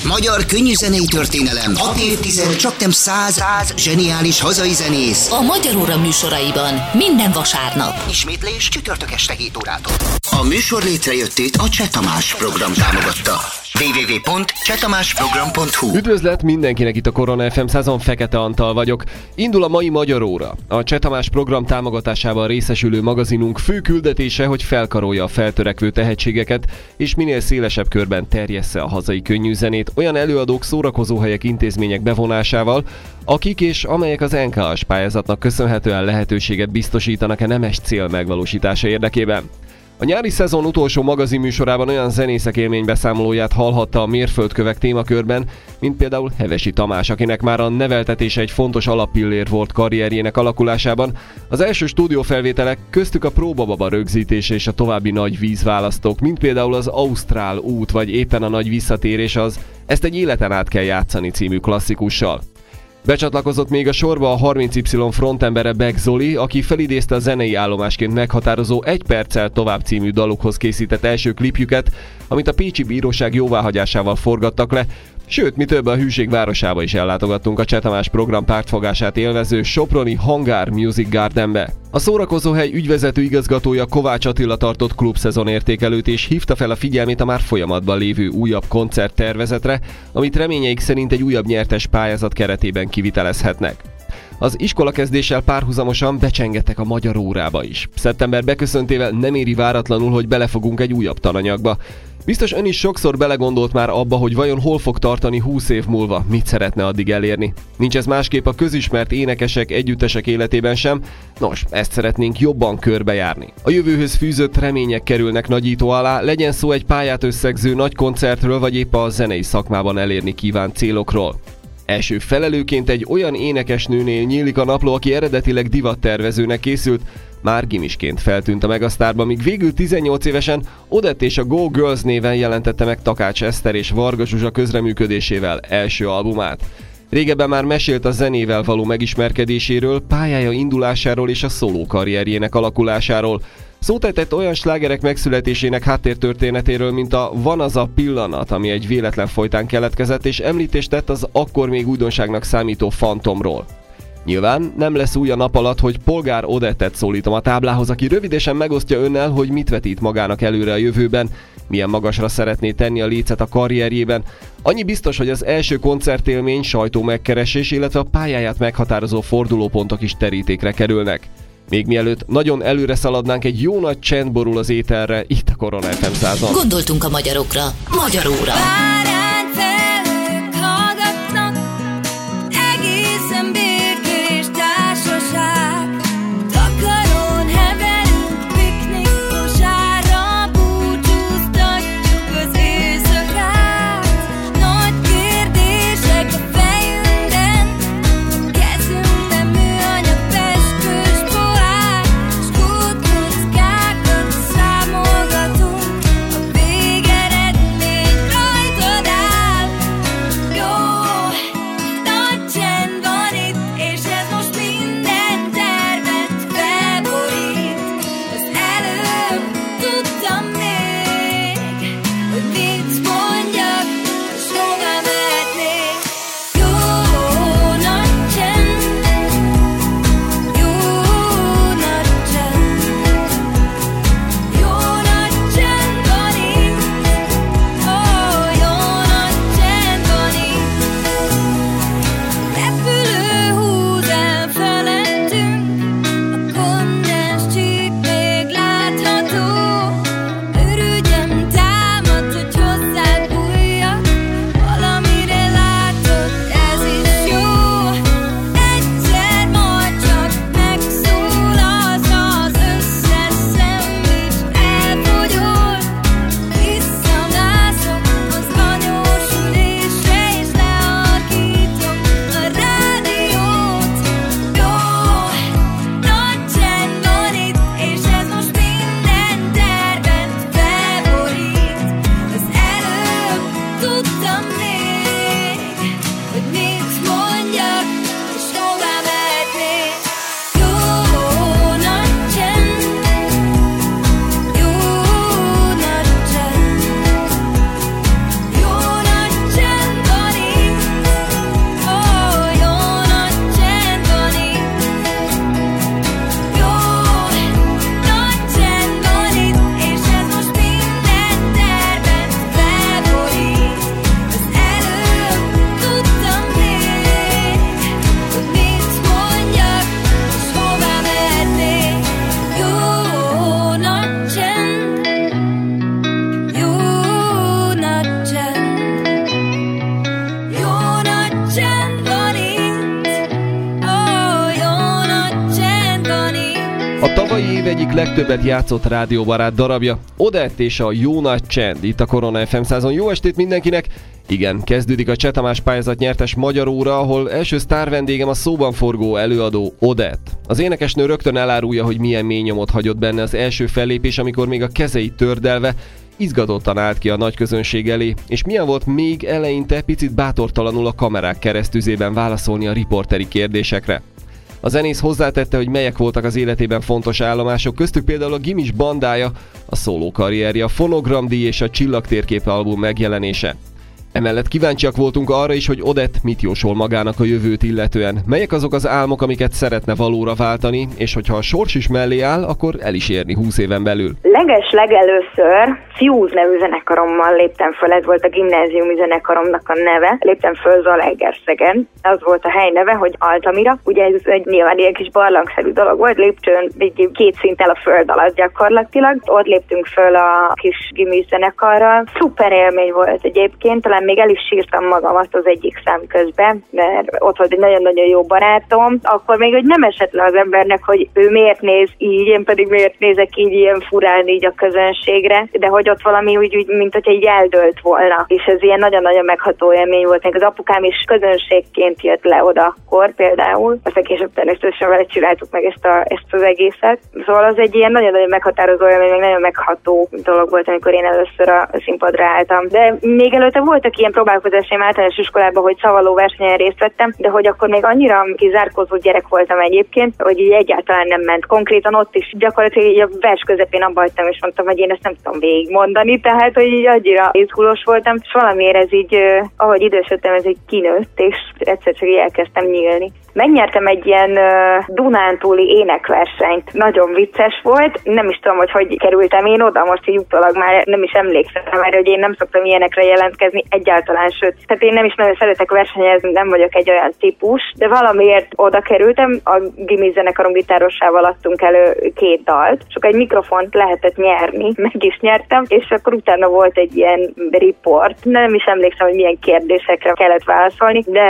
Magyar könnyűzenei történelem. 6 évtized, csaknem 100 zseniális hazai zenész. A Magyar Óra műsoraiban minden vasárnap. Ismétlés csütörtök este 7 órától. A műsor létrejöttét a Cseh Tamás program támogatta. www.csehtamásprogram.hu. Üdvözlet mindenkinek, itt a Korona FM 100-on, Fekete Antal vagyok. Indul a mai Magyar Óra. A Cseh Tamás program támogatásával részesülő magazinunk fő küldetése, hogy felkarolja a feltörekvő tehetségeket, és minél szélesebb körben terjessze a hazai könnyűzenét olyan előadók, szórakozóhelyek, intézmények bevonásával, akik és amelyek az NKA-s pályázatnak köszönhetően lehetőséget biztosítanak a nemes cél megvalósítása érdekében. A nyári szezon utolsó magazinműsorában olyan zenészek élménybeszámolóját hallhatta a mérföldkövek témakörben, mint például Hevesi Tamás, akinek már a neveltetése egy fontos alappillér volt karrierjének alakulásában. Az első stúdiófelvételek, köztük a próbababa rögzítése és a további nagy vízválasztók, mint például az Ausztrál út, vagy éppen a nagy visszatérés az Ezt egy életen át kell játszani című klasszikussal. Becsatlakozott még a sorba a 30Y frontembere Beck Zoli, aki felidézte a zenei állomásként meghatározó Egy perccel tovább című dalukhoz készített első klipjüket, amit a pécsi bíróság jóváhagyásával forgattak le, sőt, mi több, a hűség városába is ellátogattunk a Cseh Tamás program pártfogását élvező soproni Hangár Music Gardenbe. A szórakozóhely ügyvezető igazgatója Kovács Attila tartott klubszezon értékelőt, és hívta fel a figyelmét a már folyamatban lévő újabb koncerttervezetre, amit reményeik szerint egy újabb nyertes pályázat keretében kivitelezhetnek. Az iskolakezdéssel párhuzamosan becsengettek a Magyar Órába is. Szeptember beköszöntével nem éri váratlanul, hogy belefogunk egy újabb tananyagba. Biztos ön is sokszor belegondolt már abba, hogy vajon hol fog tartani 20 év múlva, mit szeretne addig elérni. Nincs ez másképp a közismert énekesek, együttesek életében sem, nos, ezt szeretnénk jobban körbejárni. A jövőhöz fűzött remények kerülnek nagyító alá, legyen szó egy pályát összegző nagy koncertről, vagy épp a zenei szakmában elérni kívánt célokról. Első felelőként egy olyan énekesnőnél nyílik a napló, aki eredetileg divattervezőnek készült, már gimisként feltűnt a megasztárba, míg végül 18 évesen Odette és a Go Girls néven jelentette meg Takács Eszter és Varga Zsuzsa közreműködésével első albumát. Régebben már mesélt a zenével való megismerkedéséről, pályája indulásáról és a szóló karrierjének alakulásáról. Szót ejtett olyan slágerek megszületésének háttértörténetéről, mint a Van az a pillanat, ami egy véletlen folytán keletkezett, és említést tett az akkor még újdonságnak számító Fantomról. Nyilván nem lesz új a nap alatt, hogy Polgár Odettet szólítom a táblához, aki rövidesen megosztja önnel, hogy mit vetít magának előre a jövőben, milyen magasra szeretné tenni a lécet a karrierjében. Annyi biztos, hogy az első koncertélmény, sajtó megkeresés, illetve a pályáját meghatározó fordulópontok is terítékre kerülnek. Még mielőtt nagyon előre szaladnánk, egy jó nagy csend borul az ételre, itt a Korona FM 100-on. Gondoltunk a magyarokra. Magyar Óra. Végeredmény rajtad egyik legtöbbet játszott rádióbarát darabja, Odett és a Jó Nagy Csend, itt a Korona FM 100-on. Jó estét mindenkinek! Igen, kezdődik a Cseh Tamás pályázat nyertes Magyar Óra, ahol első sztár vendégem a szóban forgó előadó Odett. Az énekesnő rögtön elárulja, hogy milyen mély nyomot hagyott benne az első fellépés, amikor még a kezeit tördelve izgatottan állt ki a nagy közönség elé, és milyen volt még eleinte picit bátortalanul a kamerák keresztüzében válaszolni a riporteri kérdésekre. A zenész hozzátette, hogy melyek voltak az életében fontos állomások, köztük például a gimis bandája, a szólókarrierje, a fonogramdíj és a Csillagtérkép album megjelenése. Emellett kíváncsiak voltunk arra is, hogy Odett mit jósol magának a jövőt illetően, melyek azok az álmok, amiket szeretne valóra váltani, és hogyha a sors is mellé áll, akkor el is érni 20 éven belül. Legelőször Fuse nevű zenekarommal léptem föl, ez volt a gimnáziumi zenekaromnak a neve. Léptem föl Zalaegerszegen, az volt a hely neve, hogy Altamira. Ugye ez egy nyilván ilyen kis barlangszerű dolog volt, lépcsőn 2 szinttel a föld alatt gyakorlatilag. Ott léptünk föl a kis gimis zenekarral. Szuper élmény volt egyébként, talán még el is sírtam magamat az egyik szám közben, mert ott volt egy nagyon-nagyon jó barátom. Akkor még hogy nem esett le az embernek, hogy ő miért néz így, én pedig miért nézek így ilyen furán így a közönségre, de hogy ott valami úgy mint hogyha így eldőlt volna. És ez ilyen nagyon-nagyon megható élmény volt. Az apukám is közönségként jött le oda akkor például. Aztán később természetesen vele csináltuk meg ezt az egészet. Szóval az egy ilyen nagyon-nagyon meghatározó élmény, meg nagyon megható dolog volt, amikor én először a színpadra álltam. De még előtte voltak ilyen próbálkozásaim általános iskolában, hogy szavaló versenyen részt vettem, de hogy akkor még annyira kizárkózó gyerek voltam egyébként, hogy így egyáltalán nem ment. Konkrétan ott is gyakorlatilag így a vers közepén abba hagytam, és mondtam, hogy én ezt nem tudom végigmondani, tehát hogy így annyira izgulós voltam, és valamiért ez így, ahogy idősödtem, ez így kinőtt, és egyszer csak így elkezdtem nyílni. Megnyertem egy ilyen Dunántúli énekversenyt. Nagyon vicces volt. Nem is tudom, hogy kerültem én oda, most így utólag már nem is emlékszem, mert hogy én nem szoktam ilyenekre jelentkezni egyáltalán, sőt. Tehát én nem is nagyon szeretek versenyezni, nem vagyok egy olyan típus, de valamiért oda kerültem, a gimis zenekarom gitárosával adtunk elő 2 dalt, és akkor egy mikrofont lehetett nyerni, meg is nyertem, és akkor utána volt egy ilyen report. Nem is emlékszem, hogy milyen kérdésekre kellett válaszolni, de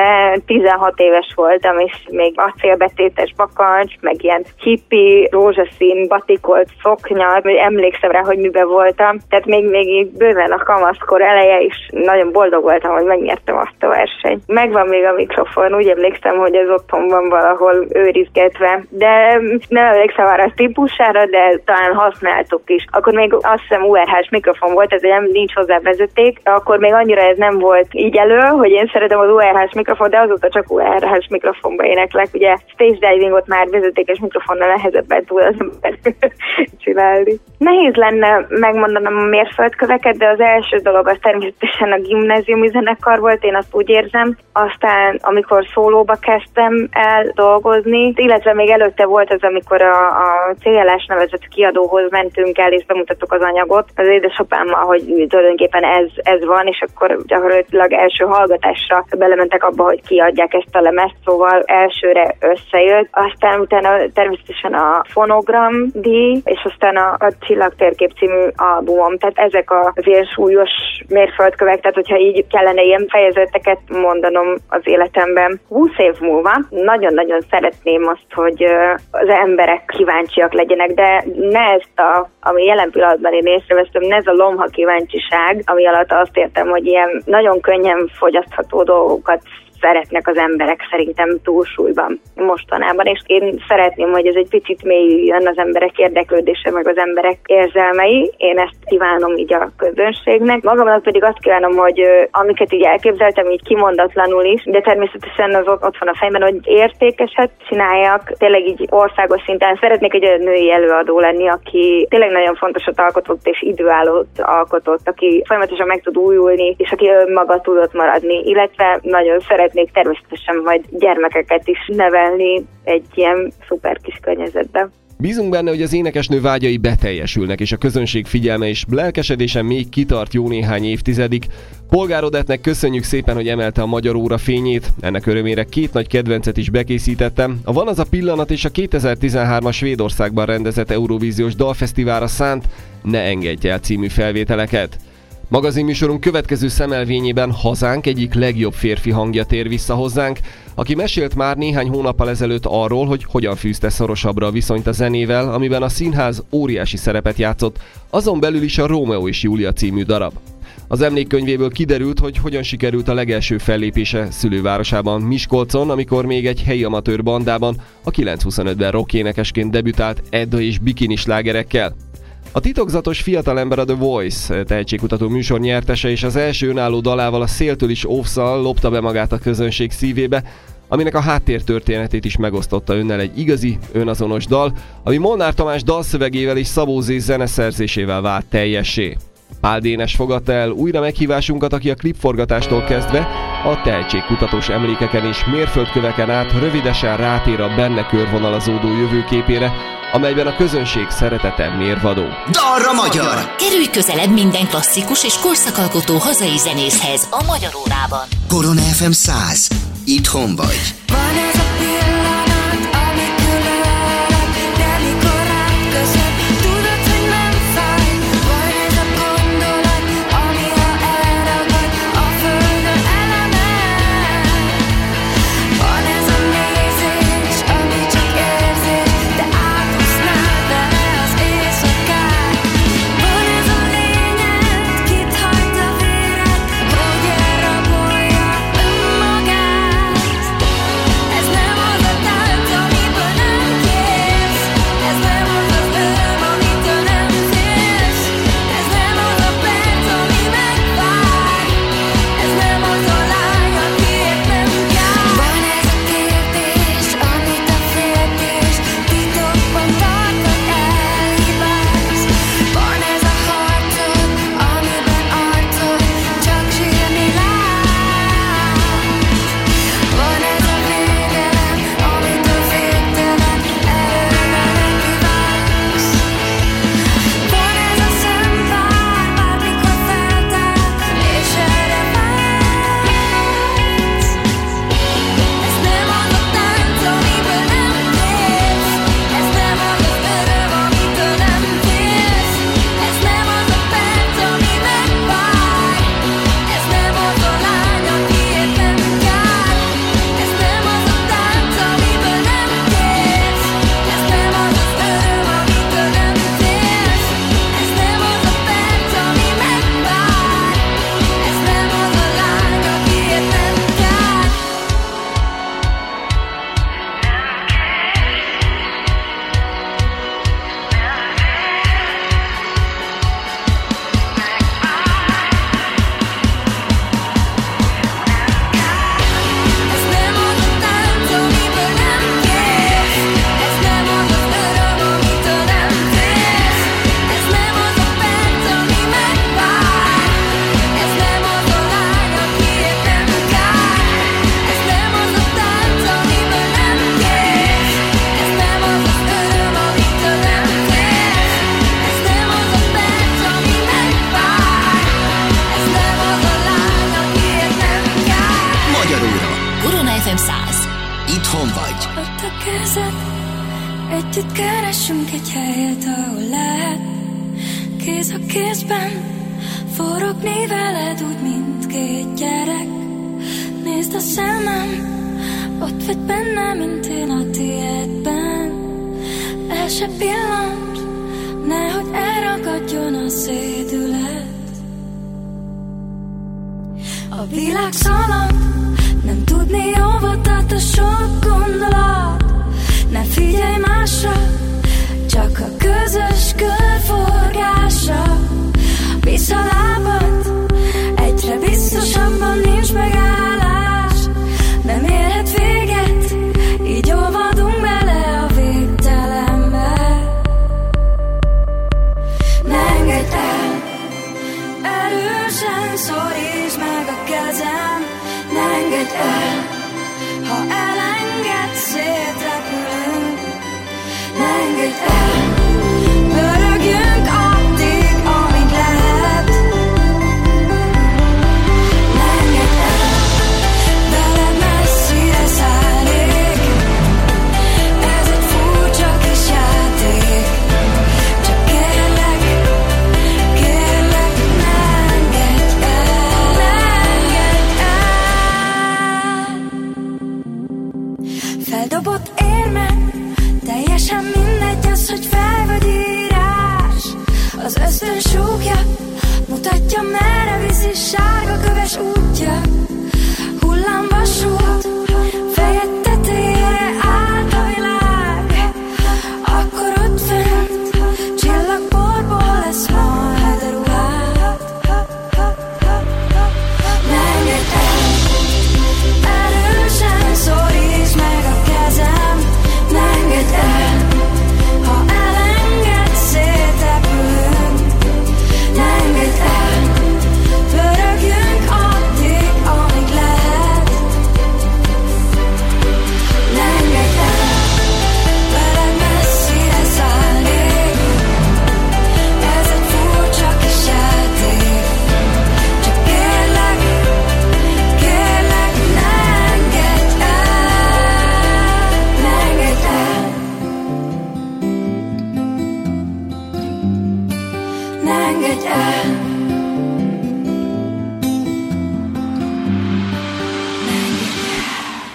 16 éves voltam, és még acélbetétes bakancs, meg ilyen hippi, rózsaszín, batikolt szoknya, emlékszem rá, hogy miben voltam. Tehát még bőven a kamaszkor eleje is nagyon boldog voltam, hogy megnyertem azt a versenyt. Megvan még a mikrofon, úgy emlékszem, hogy az otthon van valahol őrizgetve, de nem emlékszem már a típusára, de talán használtuk is. Akkor még azt hiszem URH-s mikrofon volt, ez nem nincs hozzá vezeték, akkor még annyira ez nem volt így elő, hogy én szeretem az URH-s mikrofon, de azóta csak URH-s mikrofonba éneklek. Ugye stage divingot már vezetékes mikrofonnal nehezebben tud az ember csinálni. Nehéz lenne megmondanom a mérföldköveket, de az első dolog az természetesen a gimnáziumi zenekar volt, én azt úgy érzem. Aztán, amikor szólóba kezdtem el dolgozni, illetve még előtte volt az, amikor a CLS nevezett kiadóhoz mentünk el, és bemutattuk az anyagot az édesapámmal, hogy tulajdonképpen ez van, és akkor gyakorlatilag első hallgatásra belementek abba, hogy kiadják ezt a lemezt, szóval elsőre összejött. Aztán utána természetesen a fonogramdíj, és aztán a Csillagtérkép című albumom. Tehát ezek az ilyen súlyos mérföldkövek, tehát hogyha így kellene ilyen fejezeteket mondanom az életemben. 20 év múlva nagyon-nagyon szeretném azt, hogy az emberek kíváncsiak legyenek, de ne ezt ami jelen pillanatban én észrevesztem, ne ez a lomha kíváncsiság, ami alatt azt értem, hogy ilyen nagyon könnyen fogyasztható dolgokat szeretnek az emberek szerintem túlsúlyban mostanában, és én szeretném, hogy ez egy picit mélyüljön az emberek érdeklődése, meg az emberek érzelmei. Én ezt kívánom így a közönségnek. Magamnak pedig azt kívánom, hogy amiket így elképzeltem, így kimondatlanul is, de természetesen az ott van a fejben, hogy értékeset csináljak. Tényleg így országos szinten szeretnék egy olyan női előadó lenni, aki tényleg nagyon fontosat alkotott és időállót alkotott, aki folyamatosan meg tud újulni, és aki önmaga tudott maradni, illetve nagyon szeretnék természetesen majd gyermekeket is nevelni egy ilyen szuper kis környezetben. Bízunk benne, hogy az énekesnő vágyai beteljesülnek, és a közönség figyelme és lelkesedése még kitart jó néhány évtizedig. Polgár Odettnek köszönjük szépen, hogy emelte a Magyar Óra fényét. Ennek örömére 2 nagy kedvencet is bekészítettem. A Van az a pillanat és a 2013-as Svédországban rendezett Eurovíziós Dalfesztiválra szánt Ne engedj el című felvételeket. Magazinműsorunk következő szemelvényében hazánk egyik legjobb férfi hangja tér vissza hozzánk. aki mesélt már néhány hónappal ezelőtt arról, hogy hogyan fűzte szorosabbra a viszonyt a zenével, amiben a színház óriási szerepet játszott, azon belül is a Rómeó és Júlia című darab. Az emlékkönyvéből kiderült, hogy hogyan sikerült a legelső fellépése szülővárosában, Miskolcon, amikor még egy helyi amatőr bandában a 925-ben rockénekesként debütált Edda és bikini slágerekkel. A titokzatos fiatalember a The Voice tehetségkutató műsor nyertese, és az első önálló dalával, a Széltől is óvszal lopta be magát a közönség szívébe, aminek a háttértörténetét is megosztotta önnel egy igazi, önazonos dal, ami Molnár Tamás dalszövegével és Szabó Zé zeneszerzésével vált teljessé. Pál Dénes fogadta el újra meghívásunkat, aki a klipforgatástól kezdve a tehetségkutatós emlékeken és mérföldköveken át rövidesen rátér a benne körvonalazódó jövőképére, amelyben a közönség szeretete mérvadó. Dalra magyar! Kerülj közelebb minden klasszikus és korszakalkotó hazai zenészhez a Magyar Órában. Korona FM 100. Itthon vagy. Van ez a pillanat, ami különös, de mikor rád köszön, tudod, hogy nem fáj. Van ez a gondolat, ami ha elragad a földön elemel. Van ez a nézés, ami csak érzés, de átúsznád vele az éjszakát. Van ez a lényed, kit hajt a véred, hogy elrabolja önmagát. Ez nem az a tánc, amiből nem kérsz, ez nem az az öröm, amitől nem félsz, ez nem az a perc, ami megvár, ez nem az a lány, akiért nem jár. Van ez a kérdés, amit a féltés titokban tart, hogy elhibálsz. Van ez a harcod, amiben arcod csak sírni lát. Van ez a védelem, amitől végtelen erővel nekivágsz. Van ez a szempár, bármikor feltár, és erre vágysz. Ez nem az a tánc, amiből nem félsz, ez nem az az öröm, amitől nem félsz, ez nem az a perc, ami megvár, ez nem az a lány, akiért nem jár, ez nem az a tánc, amiből nem félsz, ez nem az az öröm, amitől nem félsz, ez nem az a perc, ami megvár, ez nem az a lány, akiért nem jár. Ez nem az a tánc, amiből nem félsz, ez nem az az öröm, amitől nem félsz, ez nem az a perc, ami megvár, ez nem az a lány, akiért nem jár, ez nem az a tánc, amiből nem félsz, ez nem az az öröm, amitől nem félsz, ez nem az a perc, ami megvár, ez nem az a lány, akiért nem jár. Magyar óra. Korona FM 100. Itthon vagy. Ott a kezed, együtt keressünk egy helyet, ahol lehet kéz a kézben forogni veled úgy, mint két gyerek. Nézd a szemem, ott vagy benne, mint én a tiédben. El se pillancs, nehogy elragadjon a szédület. A világ szalad, nem tudni, hova tart a sok gondolat. Ne figyelj másra, csak a közös körforgása. Visz a lábad, egyre biztosabban nincs megállás. Nem érhet véget, így olvadunk bele a végtelenbe. Ne engedd el, erősen szorítsd meg a kezem. Ne engedd el, ha elenged, szétrepülünk. Ne engedd el, pörögjünk addig, amíg lehet. Ne engedd el, veled messzire szállnék. Ez egy furcsa kis játék. Csak kérlek, kérlek, ne engedj el. Ne engedj el.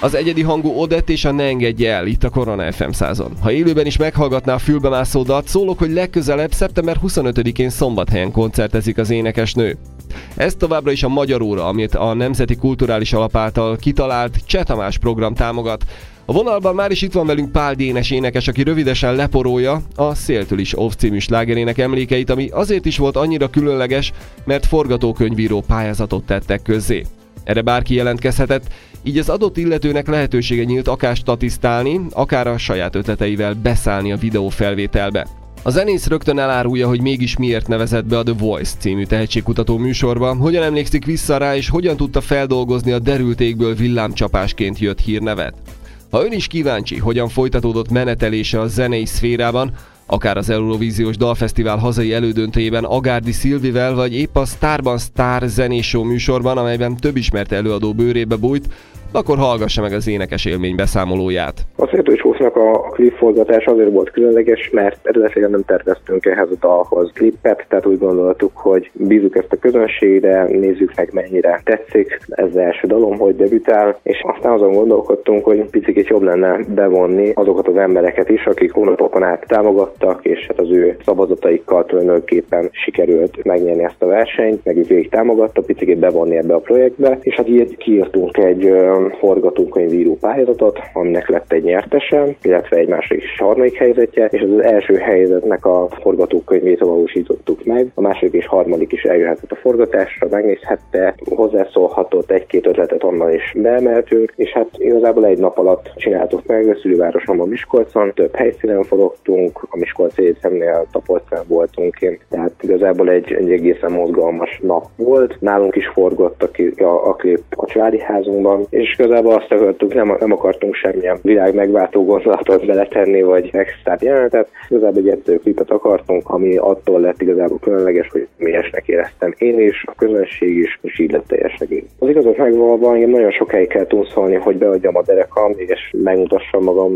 Az egyedi hangú Odett és a Ne engedje el itt a Korona FM 100-on. Ha élőben is meghallgatná a fülbemászó dalt, szólok, hogy legközelebb szeptember 25-én Szombathelyen koncertezik az énekesnő. Ez továbbra is a Magyar Óra, amit a Nemzeti Kulturális Alap által kitalált Cseh Tamás program támogat. A vonalban már is itt van velünk Pál Dénes énekes, aki rövidesen leporolja a Széltől is Off című slágerének emlékeit, ami azért is volt annyira különleges, mert forgatókönyvíró pályázatot tettek közzé. Erre bárki jelentkezhetett, így az adott illetőnek lehetősége nyílt akár statisztálni, akár a saját ötleteivel beszállni a videófelvételbe. A zenész rögtön elárulja, hogy mégis miért nevezett be a The Voice című tehetségkutató műsorba, hogyan emlékszik vissza rá és hogyan tudta feldolgozni a derült égből villámcsapásként jött hírnevet. Ha ön is kíváncsi, hogyan folytatódott menetelése a zenei szférában, akár az Eurovíziós Dalfesztivál hazai elődöntőjében Agárdi Szilvivel, vagy épp a Sztárban Sztár zenéshow műsorban, amelyben több ismert előadó bőrébe bújt, akkor hallgassa meg az énekes élmény beszámolóját. A Széltől is Offnak a klipforgatás azért volt különleges, mert eredetileg nem terveztünk ehhez a dalhoz klippet, tehát úgy gondoltuk, hogy bízunk ezt a közönségre, nézzük meg mennyire tetszik ez az első dalom, hogy debütál, és aztán azon gondolkodtunk, hogy picit jobb lenne bevonni azokat az embereket is, akik hónapokon át támogattak, és hát az ő szavazataikkal tulajdonképpen sikerült megnyerni ezt a versenyt, meg végig támogatta, picit bevonni ebbe a projektbe, és hát így kiírtunk egy forgatókönyvíró pályázatot, aminek lett egy nyertese, illetve egy második és harmadik helyzetje, és az első helyzetnek a forgatókönyvét valósítottuk meg. A második és harmadik is eljöhetett a forgatásra, megnézhette, hozzászólhatott, egy-két ötletet onnan is beemeltünk, és hát igazából egy nap alatt csináltuk meg a szülővárosomban, Miskolcon, több helyszínen forogtunk, a Miskolci Egyetemnél, Tapolcán voltunk én, tehát igazából egy egészen mozgalmas nap volt. Nálunk is forgott a klip a családi házunkban, és igazából azt akartuk, nem akartunk semmilyen világ megváltó gondolatot beletenni, vagy extra jelenetet. Igazából egy egyszerű klipet akartunk, ami attól lett igazából különleges, hogy mélyesnek éreztem én is, a közönség is, és így lett teljes egész. Az igazat megvalva, engem nagyon sokáig kell tunszolni, hogy beadjam a derekam, és megmutassam magam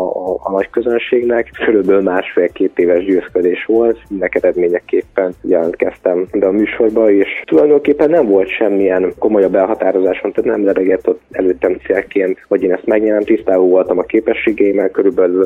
a nagy közönségnek. Körülbelül 1,5-2 éves győzködés volt, ennek eredményeképpen jelentkeztem de a műsorba, és tulajdonképpen nem volt semmilyen komolyabb elhatározáson, tehát nem lebegett ott előttem célként, hogy én ezt megnyerem, tisztában voltam a képességeimmel, körülbelül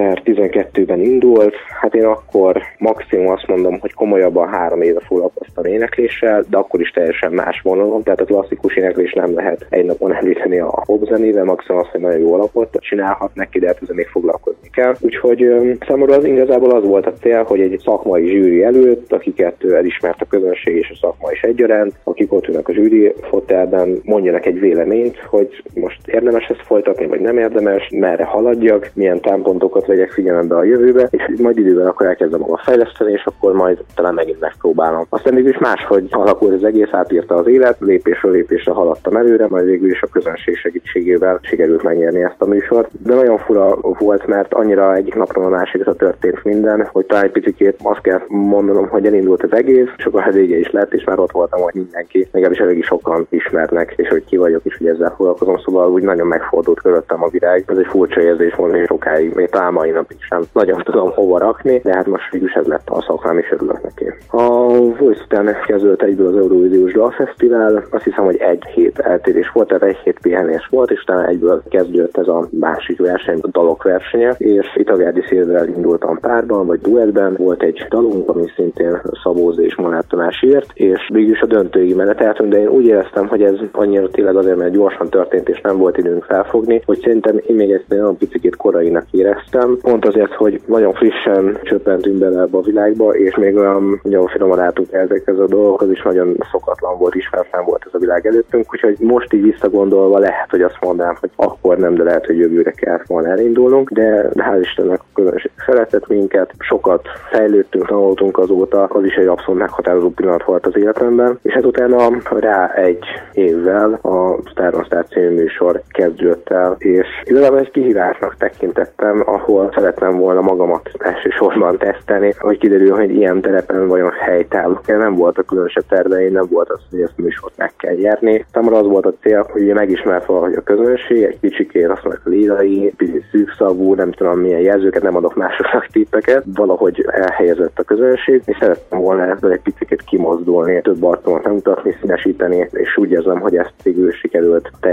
2012-ben indult, hát én akkor maximum azt mondom, hogy komolyabban 3 éve foglalkoztam énekléssel, de akkor is teljesen más vonalon, tehát a klasszikus éneklés nem lehet egy napon említeni a popzenével, maximum azt, hogy nagyon jó alapot csinálhat neki, de hát ezzel még foglalkozni kell. Úgyhogy számomra az igazából az volt a cél, hogy egy szakmai zsűri előtt, akiket elismert a közönség és a szakma is egyaránt, akik ott ülnek a zsűri fotelben, mondjanak egy véleményt, hogy most érdemes ezt folytatni, vagy nem érdemes, merre haladjak, milyen támpontokat vegyek figyelembe a jövőbe, és majd időben akkor elkezdem magam fejleszteni, és akkor majd talán megint megpróbálom. Aztán végül is máshogy alakult az egész, átírta az élet, lépésről lépésre haladtam előre, majd végül is a közönség segítségével sikerült megnyerni ezt a műsort. De nagyon fura volt, mert annyira egyik napról a másikra történt minden, hogy talán egy picit azt kell mondanom, hogy elindult az egész, és akkor vége is lett, és már ott voltam, hogy mindenki, legalábbis elég sokan ismernek, és hogy ki vagyok, és hogy ezzel foglalkozom, szóval úgy nagyon megfordult körülöttem a virág. Ez egy furcsa érzés volt, hogy sokáig, még talán mai napig sem nagyon tudom hova rakni, de hát most végül ez lett a szakmám, és örülök neki. A Voice után kezdődött egyből az Eurovíziós Dalfesztivál, azt hiszem, hogy egy hét eltérés volt, tehát egy hét pihenés volt, és utána egyből kezdődött ez a másik verseny, a dalok versenye, és itt Agárdi Szilvivel indultam párban, vagy duettben, volt egy dalunk, ami szintén Szabó és Molnár Tamás írt, és végül is a döntőig meneteltünk, de én úgy éreztem, hogy ez annyira tényleg azért, mert gyorsan történt, és nem volt időnk felfogni, hogy szerintem én még ezt nagyon picit korainak éreztem, pont azért, hogy nagyon frissen csöppentünk bele ebbe a világba, és még olyan nagyon finoman álltunk ezekhez a dolgokhoz, is nagyon szokatlan volt, ismeretlen volt ez a világ előttünk, úgyhogy most így visszagondolva lehet, hogy azt mondanám, hogy akkor nem, de lehet, hogy jövőre kellett volna elindulnunk, de hál' Istennek a közönség szeretett minket, sokat fejlődtünk, tanultunk azóta, az is egy abszolút meghatározó pillanat volt az életemben, és hát utána rá egy évvel a Sztárban Sztár című műsor kezdődött el, és igazából egy kihívásnak tekintettem, ahol szerettem volna magamat elsősorban tesztelni, hogy kiderül, hogy ilyen terepen vajon helytállok. Nem volt a különösebb terveim, nem volt az, hogy ezt a műsort meg kell nyerni. Számomra az volt a cél, hogy megismert valahogy a közönség, egy kicsikét azt mondják a lírai, picit szűkszavú, nem tudom milyen jelzőket, nem adok másoknak tippeket, valahogy elhelyezett a közönség, és szerettem volna ebből egy picit kimozdulni, több arcomat megmutatni, színesíteni, és úgy érzem, hogy ezt végül sikerült teljes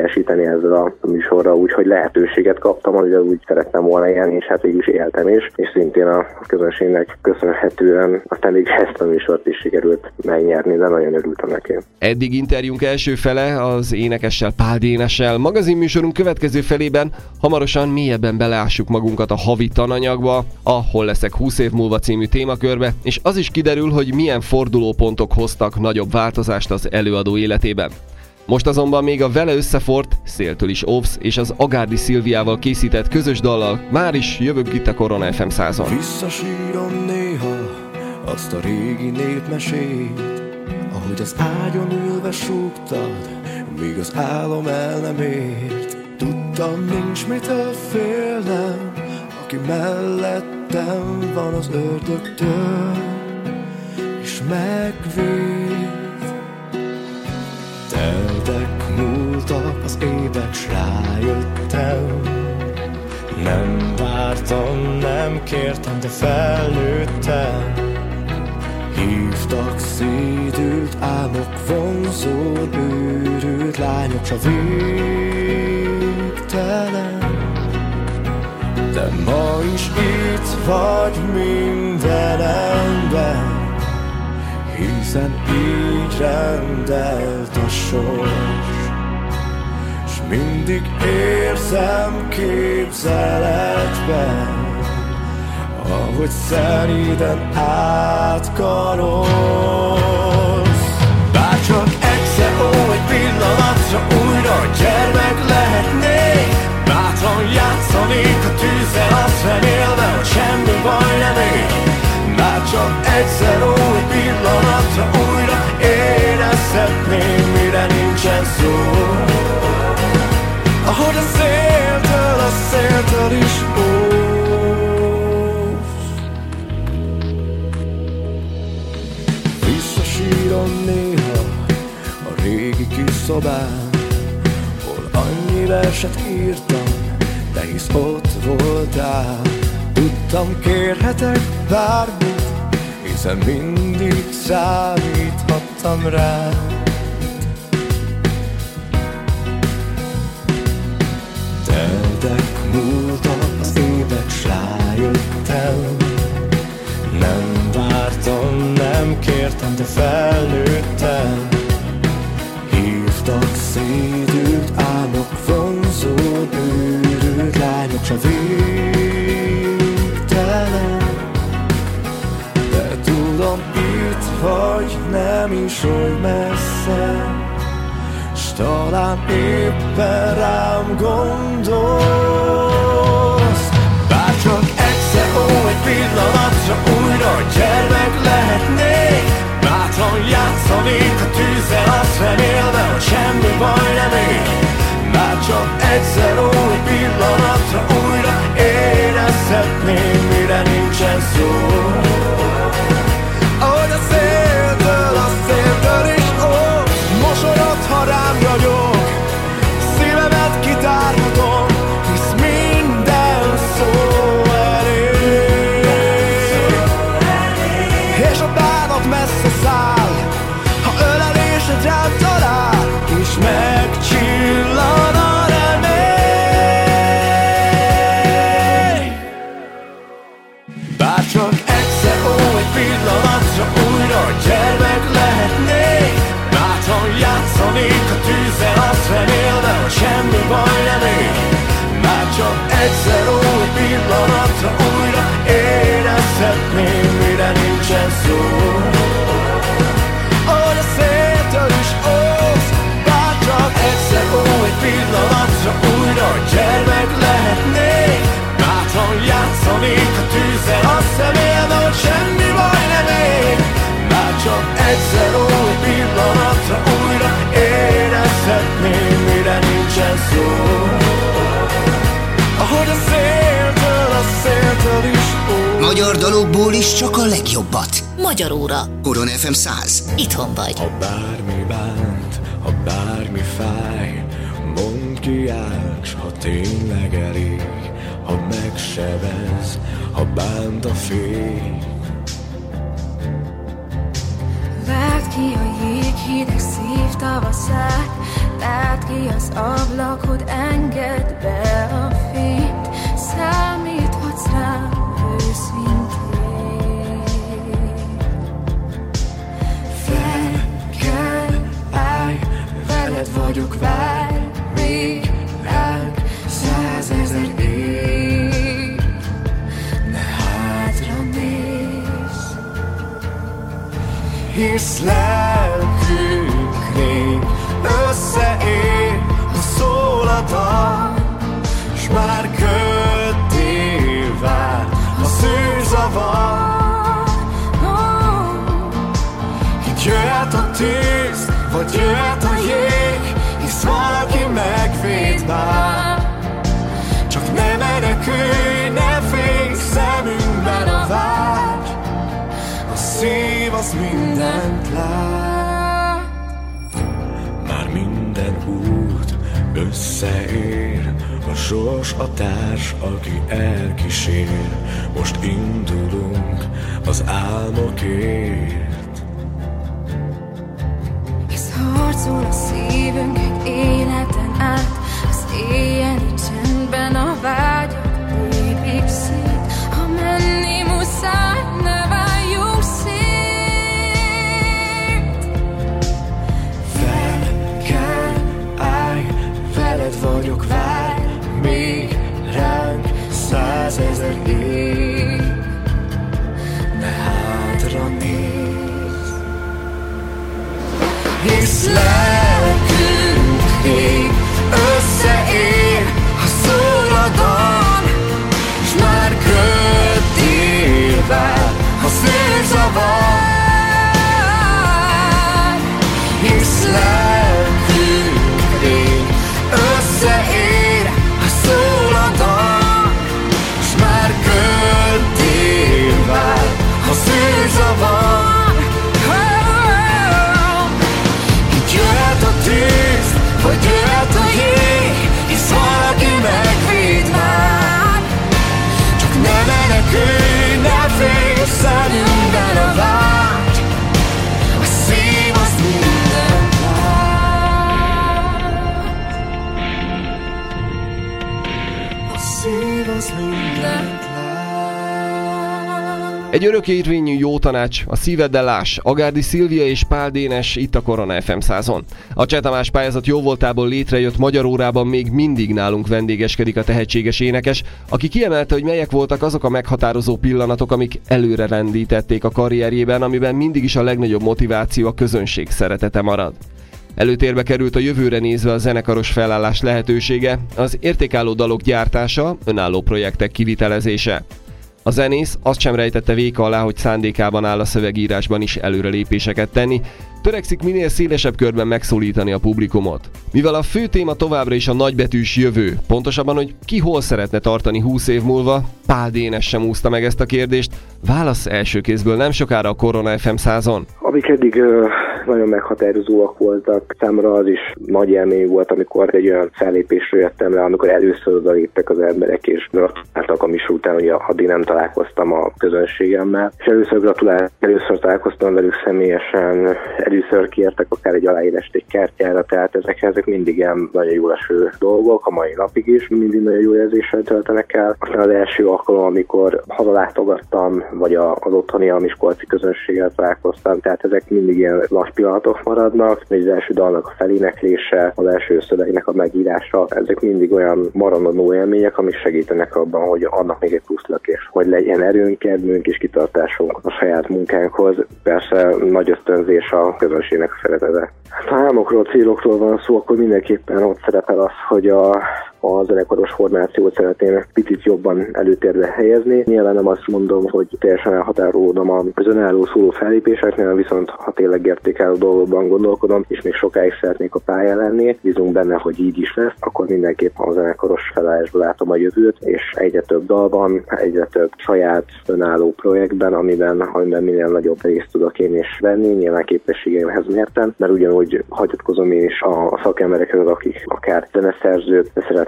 teljesíteni ezzel a műsorra, úgyhogy lehetőséget kaptam, amivel úgy szerettem volna élni, és hát végül is éltem is, és szintén a közönségnek köszönhetően aztán ezt a műsort is sikerült megnyerni, de nagyon örültem neki. Eddig interjúnk első fele az énekessel, Pál Dénessel. Magazinműsorunk következő felében hamarosan mélyebben beleássuk magunkat a havi tananyagba, a Hol leszek 20 év múlva című témakörbe, és az is kiderül, hogy milyen fordulópontok hoztak nagyobb változást az előadó életében. Most azonban még a vele összefort, Széltől is óvsz és az Agárdi Szilviával készített közös dallal már is jövök itt a Korona FM 100-on. Visszasírom néha azt a régi népmesét, ahogy az ágyon ülve súgtad, míg az álom el nem ért. Tudtam, nincs mitől félnem, aki mellettem van az ördögtől, és megvéd. Teltek, múltak az évek, s rájöttem, nem vártam, nem kértem, de felnőttem. Hívtak szédült álmok, vonzó őrült lányok, s a végtelen. De ma is itt vagy minden ember, hiszen így rendelt a sors. S mindig érzem képzeletben, ahogy szelíden átkarolsz. Bárcsak egyszer, egy pillanatra újra gyermek lehetnék, bátran játszanék a tűzzel, azt remélve, hogy semmi baj nem ér. Bárcsak egyszer, egy pillanatra újra érezhetném, mire nincsen szó. Ahogy a széltől is óvsz. Visszasírom néha a régi kis szobán, hol annyi verset írtam, de hisz ott voltál. Tudtam, kérhetek bármit, hiszen mindig számíthattam rá. Teltek, múltak az évek, s rájöttem, nem vártam, nem kértem, de felnőttem. Hívtak szédült álmok, vonzó őrült lányok, s a végtelen. De tudom, itt vagy, nem is oly messze, s talán éppen rám gondolsz. Bárcsak egyszer, egy pillanatra újra gyermek lehetnék, bátran játszanék a tűzzel, azt remélve, hogy semmi baj nem ér. Bárcsak egyszer, egy pillanatra újra érezhetném, mire nincsen szó. Ahogy a széltől is óvsz, mosolyod, ha rám ragyog, szívemet kitárhatom, hisz minden szó elég. És a bánat messze száll, ha ölelésed rám talál, és megcsillan a remény. Bárcsak egyszer, egy pillanatra újra gyermek lehetnék, bátran játszanék a tűzzel, azt remélve, hogy semmi baj nem ér. Bárcsak egyszer, egy pillanatra újra érezhetném, mire nincsen szó. Ahogy a széltől is óvsz, bárcsak egyszer, egy pillanatra újra gyermek lehetnék, bátran játszanék a tűzzel, azt remélve, hogy semmi baj nem ér. Bárcsak egyszer, egy pillanatra újra érezhetném, mire nincsen szó. Ahogy a széltől is óvsz. Magyar dalokból is csak a legjobbat. Magyar óra. Korona FM 100. Itthon vagy. Ha bármi bánt, ha bármi fáj, mondd ki, Ács, ha tényleg elég. Ha megsebez, ha bánt a fény. Vágd ki a jéghideg szív tavaszát, Zárd ki az ablakod, engedd be a fényt, számíthatsz rám őszintén. Fel kell, állj, veled vagyok, várj még ránk 100 000 év. Ne hátra nézz, hisz lelkünk rég összeér, ha szól a dal, s már kötté vár a szűrzavar. Itt jöhet a tűz, vagy jöhet a jég, hisz valaki megvéd már. Csak ne menekülj, ne félj, szemünkben a vágy, a szív az mindent lát. Már minden út összeér, a sors a társ, aki elkísér. Most indulunk az álmokért, hisz harcol a szívünk egy életen át. Az éjjeli csendben a vágyak lépik szét, ha menni muszáj, ne váljunk szét. Fel kell, állj, veled vagyok, várj még ránk 100 000 év. Ne hátra nézz, hisz lelkünk ég összeér, ha szól a dal, s már kötté vár a szűrzavar. Hisz lelkünk ég összeér, ha szól a dal, s már kötté vár a szűrzavar. Itt jöhet a tűz, vagy jöhet a jég, hisz valaki megvéd már. Csak ne menekülj, ne félj, szemünkben a vágy, a szív az mindent lát. A szív az mindent lát. Egy örökérvényű jó tanács, a szíveddel láss, Agárdi Szilvia és Pál Dénes itt a Korona FM 100-on. A Cseh Tamás pályázat jóvoltából létrejött magyar órában még mindig nálunk vendégeskedik a tehetséges énekes, aki kiemelte, hogy melyek voltak azok a meghatározó pillanatok, amik előre rendítették a karrierjében, amiben mindig is a legnagyobb motiváció a közönség szeretete marad. Előtérbe került a jövőre nézve a zenekaros felállás lehetősége, az értékálló dalok gyártása, önálló projektek kivitelezése. A zenész azt sem rejtette véka alá, hogy szándékában áll a szövegírásban is előrelépéseket tenni, törekszik minél szélesebb körben megszólítani a publikumot. Mivel a fő téma továbbra is a nagybetűs jövő, pontosabban, hogy ki hol szeretne tartani 20 év múlva, Pál Dénes sem úszta meg ezt a kérdést, válasz első kézből nem sokára a Korona FM 100-on. Amik eddig nagyon meghatározóak voltak, számomra az is nagy élmény volt, amikor egy olyan fellépésről jöttem le, amikor először oda léptek az emberek, és gratuláltak a műsor után, hogy addig nem találkoztam a közönségemmel. És először találkoztam velük személyesen, először kértek akár egy aláírást egy kártyára, tehát ezek mindig ilyen nagyon jól eső dolgok, a mai napig is mindig nagyon jó érzéssel töltenek el. Aztán az első alkalom, amikor hazalátogattam, vagy az otthoni a miskolci közönséggel találkoztam, tehát ezek mindig ilyen nagy pillanatok maradnak, az első dalnak a feléneklése, az első szövegnek a megírása, ezek mindig olyan maradandó élmények, amik segítenek abban, hogy annak még egy plusz lökés, hogy legyen erőnk, kedvünk és kitartásunk a saját munkánkhoz. Persze nagy ösztönzés a közönségnek a szeretete. Ha álmokról, célokról van szó, akkor mindenképpen ott szerepel az, hogy a zenekaros formációt szeretném picit jobban előtérbe helyezni. Nyilván nem azt mondom, hogy teljesen elhatárolódom az önálló szóló fellépéseknél, viszont ha tényleg értékelő dolgokban gondolkodom, és még sokáig szeretnék a pályán lenni, bízunk benne, hogy így is lesz, akkor mindenképpen a zenekaros felállásban látom a jövőt, és egyre több dalban, egyre több saját önálló projektben, amiben minél nagyobb részt tudok én is venni, nyilván képességeimhez mérten, mert ugyanúgy hagyatkozom én is a szakemberekhez, akik akár zeneszerzők, de szeretnék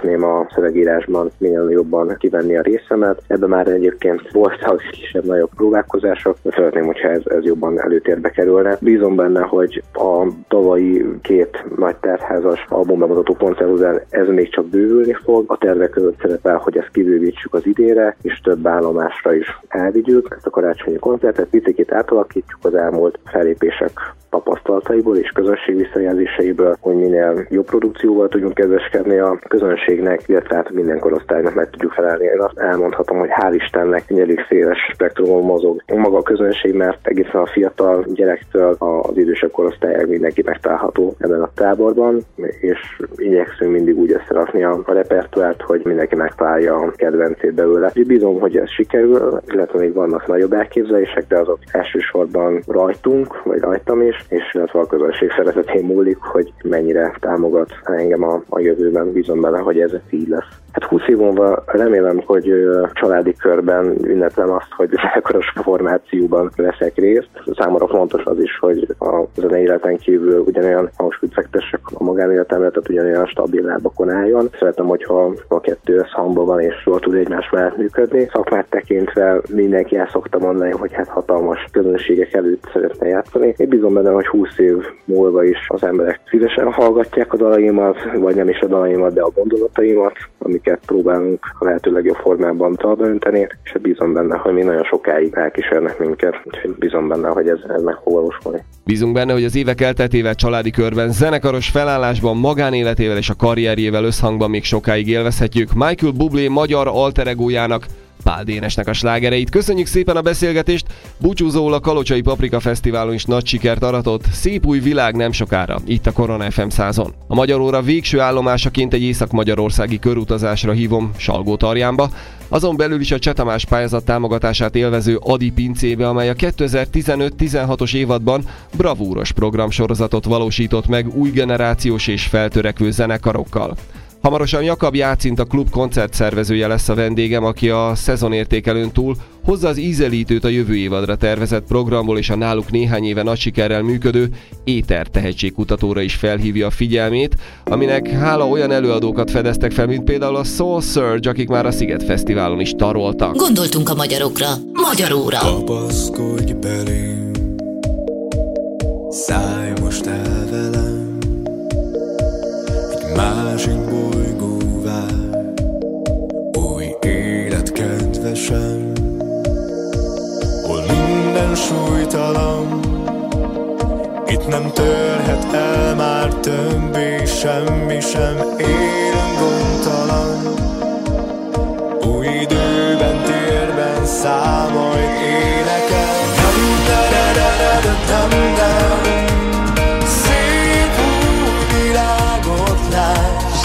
szeretném a szövegírásban minél jobban kivenni a részemet. Ebben már egyébként voltak kisebb-nagyobb próbálkozások, de szeretném, hogyha ez jobban előtérbe kerülne. Bízom benne, hogy a tavalyi 2 nagy tervházas albumbemutató koncert után ez még csak bővülni fog. A tervek között szerepel, hogy ezt kibővítsük az idénre, és több állomásra is elvigyük. Ezt a karácsonyi koncertet picit átalakítjuk az elmúlt fellépések tapasztalataiból és közönség visszajelzéseiből, hogy minél jobb produkcióval tudjunk kedveskedni a közönségnek, illetve hát minden korosztálynak meg tudjuk felelni. Én azt elmondhatom, hogy hál' Istennek egy elég széles spektrumon mozog maga a közönség, mert egészen a fiatal gyerektől az idősebb korosztályig mindenki megtalálható ebben a táborban, és igyekszünk mindig úgy összerakni a repertoárt, hogy mindenki megtalálja a kedvencét belőle. Bízom, hogy ez sikerül, illetve még vannak nagyobb elképzelések, de azok elsősorban rajtunk, vagy rajtam is, és illetve a közönség szeretetén múlik, hogy mennyire támogat engem a jövőben. Bízom benne, hogy ez így lesz. Hát 20 év múlva remélem, hogy családi körben ünneplem azt, hogy ekkoros formációban veszek részt. Számomra fontos az is, hogy a zenei életen kívül ugyanolyan hangsúlyt fektessek a magánéletemre, tehát ugyanolyan stabil lábakon álljon. Szeretem, hogyha a kettő összhangban van és jól tud egymás mellett működni. Szakmát tekintve mindenki el szokta mondani, hogy hát hatalmas közönségek előtt szeretne játszani. Én bízom benne, hogy 20 év múlva is az emberek szívesen hallgatják a dalaimat, vagy nem is a dalaimat, de a gondolataimat, amiket próbálunk a lehető legjobb formában talba önteni, és bízom benne, hogy még nagyon sokáig elkísérnek minket, úgyhogy bízom benne, hogy ez meg fog valósulni. Bízunk benne, hogy az évek elteltével családi körben, zenekaros felállásban, magánéletével és a karrierjével összhangban még sokáig élvezhetjük Michael Bublé magyar alter egójának, Pál Dénesnek a slágereit. Köszönjük szépen a beszélgetést, búcsúzóul a Kalocsai Paprika Fesztiválon is nagy sikert aratott, szép új világ nem sokára, itt a Korona FM 100-on. A Magyar Óra végső állomásaként egy észak-magyarországi körutazásra hívom Salgótarjánba, azon belül is a Cseh Tamás pályázat támogatását élvező Adi pincébe, amely a 2015-16-os évadban bravúros programsorozatot valósított meg új generációs és feltörekvő zenekarokkal. Hamarosan Jakab Jácint, a klub koncertszervezője lesz a vendégem, aki a szezonértékelőn túl hozza az ízelítőt a jövő évadra tervezett programból, és a náluk néhány éve nagy sikerrel működő Éter tehetségkutatóra is felhívja a figyelmét, aminek hála olyan előadókat fedeztek fel, mint például a Soul Surge, akik már a Sziget Fesztiválon is taroltak. Gondoltunk a magyarokra. Magyar Óra. Kapaszkodj belém, szállj most el velem, egy másik bolygóvá, új élet kedvesem, hol minden súlytalan, itt nem törhet el már többé semmi sem, élünk gondtalan, új időben, térben száll majd énekel. Szép új világot látsz,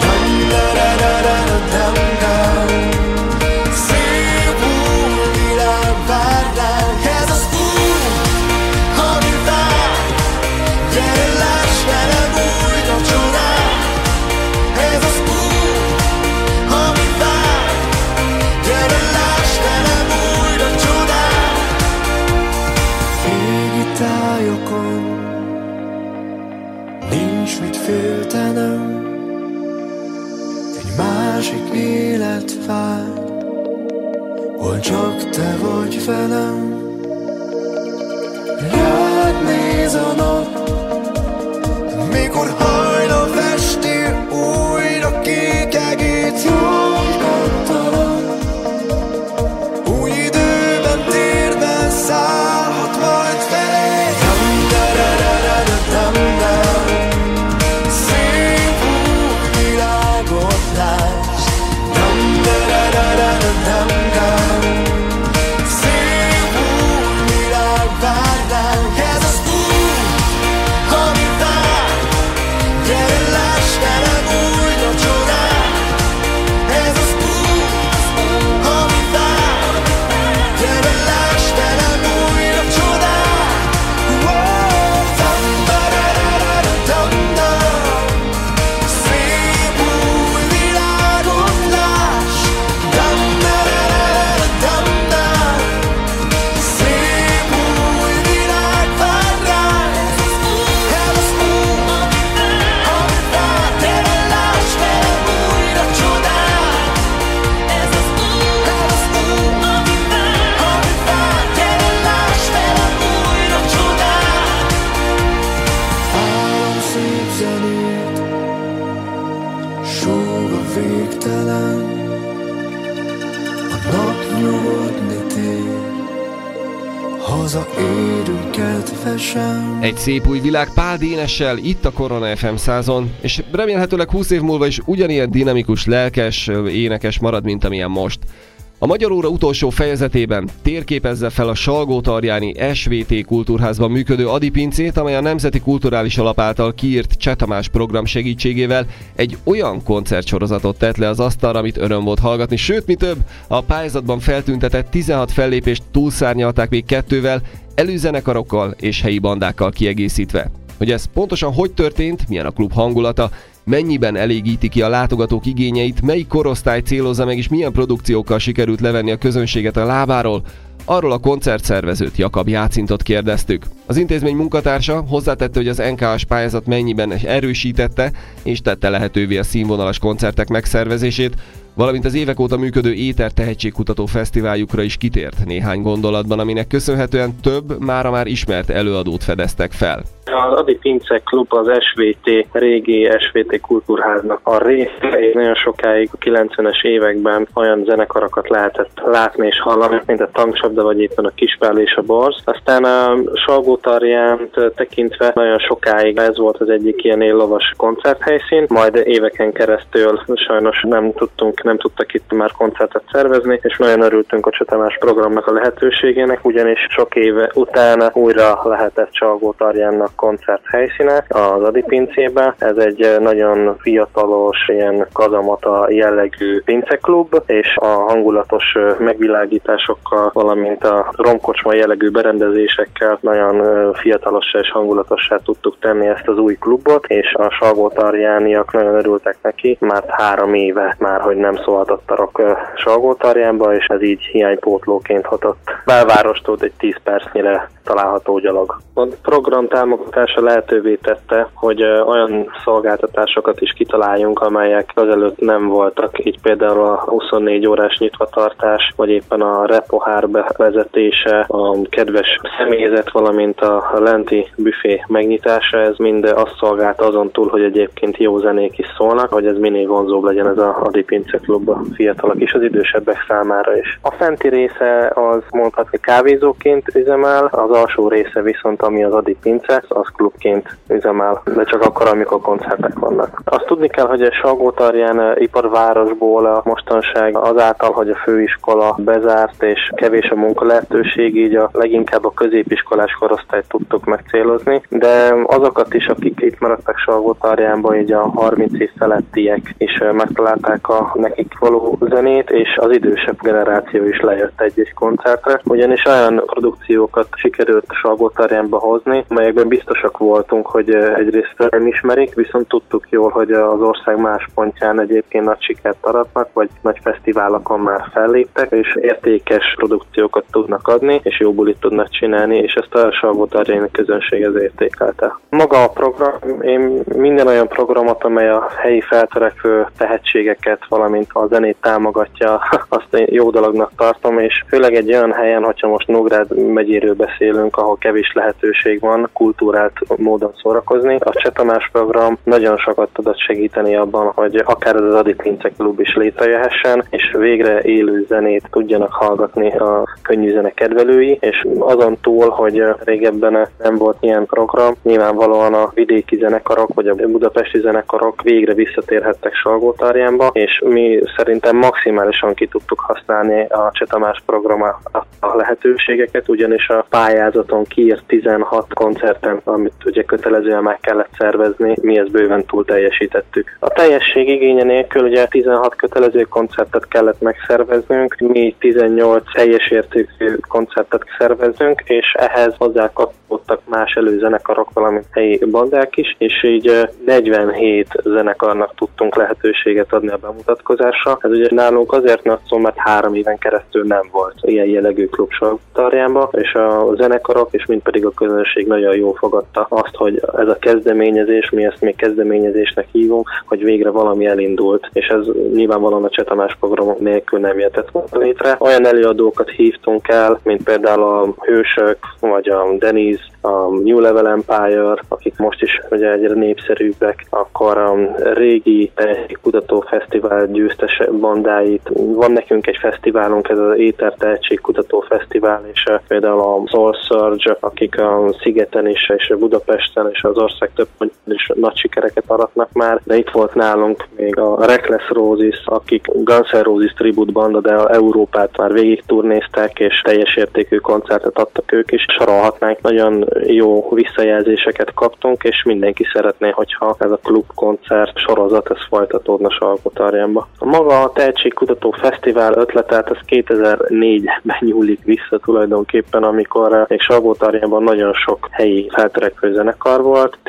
szép új világ vár ránk. Ez az út, ami vár, gyere láss velem újra csodát. Ez az út, ami vár, gyere láss velem újra csodát. Égi tájokon nincs mit féltenem, egy másik élet vár, hol csak te vagy velem. Rád néz a nap, mikor hajnal festél, újra kék egét nyomtalan. Új időben, térben szállhat majd felé. Szép új világot látsz, szép új világ vár ránk. Ez az út, ami vár, végtelen, a nap nyugodni tér, hazaérünk kedvesen. Egy szép új világ Pál Dénessel itt a Korona FM 100-on, és remélhetőleg 20 év múlva is ugyanilyen dinamikus, lelkes, énekes marad, mint amilyen most. A Magyar Óra utolsó fejezetében térképezze fel a Salgótarjáni SVT Kultúrházban működő Adi pincét, amely a Nemzeti Kulturális Alap által kiírt Cseh Tamás program segítségével egy olyan koncertsorozatot tett le az asztalra, amit öröm volt hallgatni, sőt, mi több, a pályázatban feltüntetett 16 fellépést túlszárnyalták még 2-vel, előzenekarokkal és helyi bandákkal kiegészítve. Hogy ez pontosan hogy történt, milyen a klub hangulata, mennyiben elégíti ki a látogatók igényeit, melyik korosztály célozza meg és milyen produkciókkal sikerült levenni a közönséget a lábáról, arról a koncertszervezőt, Jakab Jácintot kérdeztük. Az intézmény munkatársa hozzátette, hogy az NKA-s pályázat mennyiben erősítette és tette lehetővé a színvonalas koncertek megszervezését, valamint az évek óta működő Éter tehetségkutató fesztiváljukra is kitért néhány gondolatban, aminek köszönhetően több mára már ismert előadót fedeztek fel. Az Adi Pince Klub az SVT, régi SVT Kultúrháznak a része, és nagyon sokáig a 90-es években olyan zenekarokat lehetett látni és hallani, mint a Tankcsapda, vagy éppen a Kispál és a Borz. Aztán a Salgótarjánt tekintve nagyon sokáig ez volt az egyik ilyen éllovas koncerthelyszín, majd éveken keresztül sajnos nem tudtak itt már koncertet szervezni, és nagyon örültünk a Cseh Tamás programnak a lehetőségének, ugyanis sok éve után újra lehetett Salgótarjánnak koncert helyszíne az Adi pincébe. Ez egy nagyon fiatalos, ilyen kazamata jellegű pinceklub, és a hangulatos megvilágításokkal, valamint a romkocsma jellegű berendezésekkel nagyon fiatalossá és hangulatossá tudtuk tenni ezt az új klubot, és a salgótarjániak nagyon örültek neki, mert 3 éve már, hogy nem szólhatott a rock Salgótarjánba, és ez így hiánypótlóként hatott. Belvárostól egy 10 percnyire található gyalog. A program támogatása lehetővé tette, hogy olyan szolgáltatásokat is kitaláljunk, amelyek azelőtt nem voltak, így például a 24 órás nyitvatartás, vagy éppen a repohár bevezetése, a kedves személyzet, valamint a lenti büfé megnyitása, ez mind azt szolgált azon túl, hogy egyébként jó zenék is szólnak, hogy ez minél vonzóbb legyen ez a Adi Pince Klub a fiatalok és az idősebbek számára is. A fenti része az mondhatni kávézóként üzemel, az alsó része viszont, ami az Adi Pince, az klubként üzemel, de csak akkor, amikor koncertek vannak. Azt tudni kell, hogy a Salgótarján iparvárosból a mostanság azáltal, hogy a főiskola bezárt és kevés a munka lehetőség, így a leginkább a középiskolás korosztályt tudtuk megcélozni, de azokat is, akik itt maradtak Salgótarjánban, így a 30 év felettiek is megtalálták a nekik való zenét, és az idősebb generáció is lejött egy-egy koncertre, ugyanis olyan produkciókat sikerült Salgótarjánba hozni, melyekben biztosak voltunk, hogy egyrészt nem ismerik, viszont tudtuk jól, hogy az ország más pontján egyébként nagy sikert aratnak, vagy nagy fesztiválokon már felléptek, és értékes produkciókat tudnak adni, és jó bulit tudnak csinálni, és ezt a Salgótarjáni közönség ez értékelte. Maga a program, én minden olyan programot, amely a helyi feltörekvő tehetségeket, valamint a zenét támogatja, azt én jó dolognak tartom, és főleg egy olyan helyen, hogyha most Nógrád megyéről beszélünk, ahol kevés lehetőség van kultúrált módon szórakozni. A Cseh Tamás program nagyon sokat tudott segíteni abban, hogy akár az Adi Pince Klub is létrejöhessen, és végre élő zenét tudjanak hallgatni a könnyű zene kedvelői, és azon túl, hogy régebben nem volt ilyen program, nyilvánvalóan a vidéki zenekarok, vagy a budapesti zenekarok végre visszatérhettek Salgótarjánba, és mi szerintem maximálisan ki tudtuk használni a Cseh Tamás program a lehetőségeket, ugyanis a pályázaton kiírt 16 koncerten, amit ugye kötelezően meg kellett szervezni, mi ezt bőven túl teljesítettük. A teljesség igénye nélkül ugye 16 kötelező koncertet kellett megszerveznünk, mi 18 teljes értékű koncertet szervezünk, és ehhez hozzá kapcsolódtak más előzenekarok, valamint helyi bandák is, és így 47 zenekarnak tudtunk lehetőséget adni a bemutatkozásra. Ez ugye nálunk azért nagy szó, mert 3 éven keresztül nem volt ilyen jellegű klub Salgótarjánba, és a zenekarok, és mind pedig a közönség nagyon jól fogadta azt, hogy ez a kezdeményezés, mi ezt még kezdeményezésnek hívunk, hogy végre valami elindult, és ez nyilvánvalóan a Cseh Tamás programok nélkül nem jöhetett volna létre. Olyan előadókat hívtunk el, mint például a Hősök, vagy a Denny's, a New Level Empire, akik most is ugye egyre népszerűbbek, akkor a régi tehetségkutató fesztivál győztes bandáit. Van nekünk egy fesztiválunk, ez az Éter Tehetségkutató Fesztivál, és például a Soul Surge, akik a Szigeten is, és Budapesten, és az ország több pontján is nagy sikereket aratnak már, de itt volt nálunk még a Reckless Roses, akik Guns N' Roses tribute banda, de a Európát már végig turnézták, és teljes értékű koncertet adtak ők is. Sorolhatnánk, nagyon jó visszajelzéseket kaptunk, és mindenki szeretné, hogyha ez a klubkoncert sorozat ez folytatódna Salgótarjánba. Maga a Tehetségkutató Fesztivál ötletet az 2004-ben nyúlik vissza tulajdonképpen, amikor még Salgótarjánban nagyon sok helyi feltörekvő zenekar volt,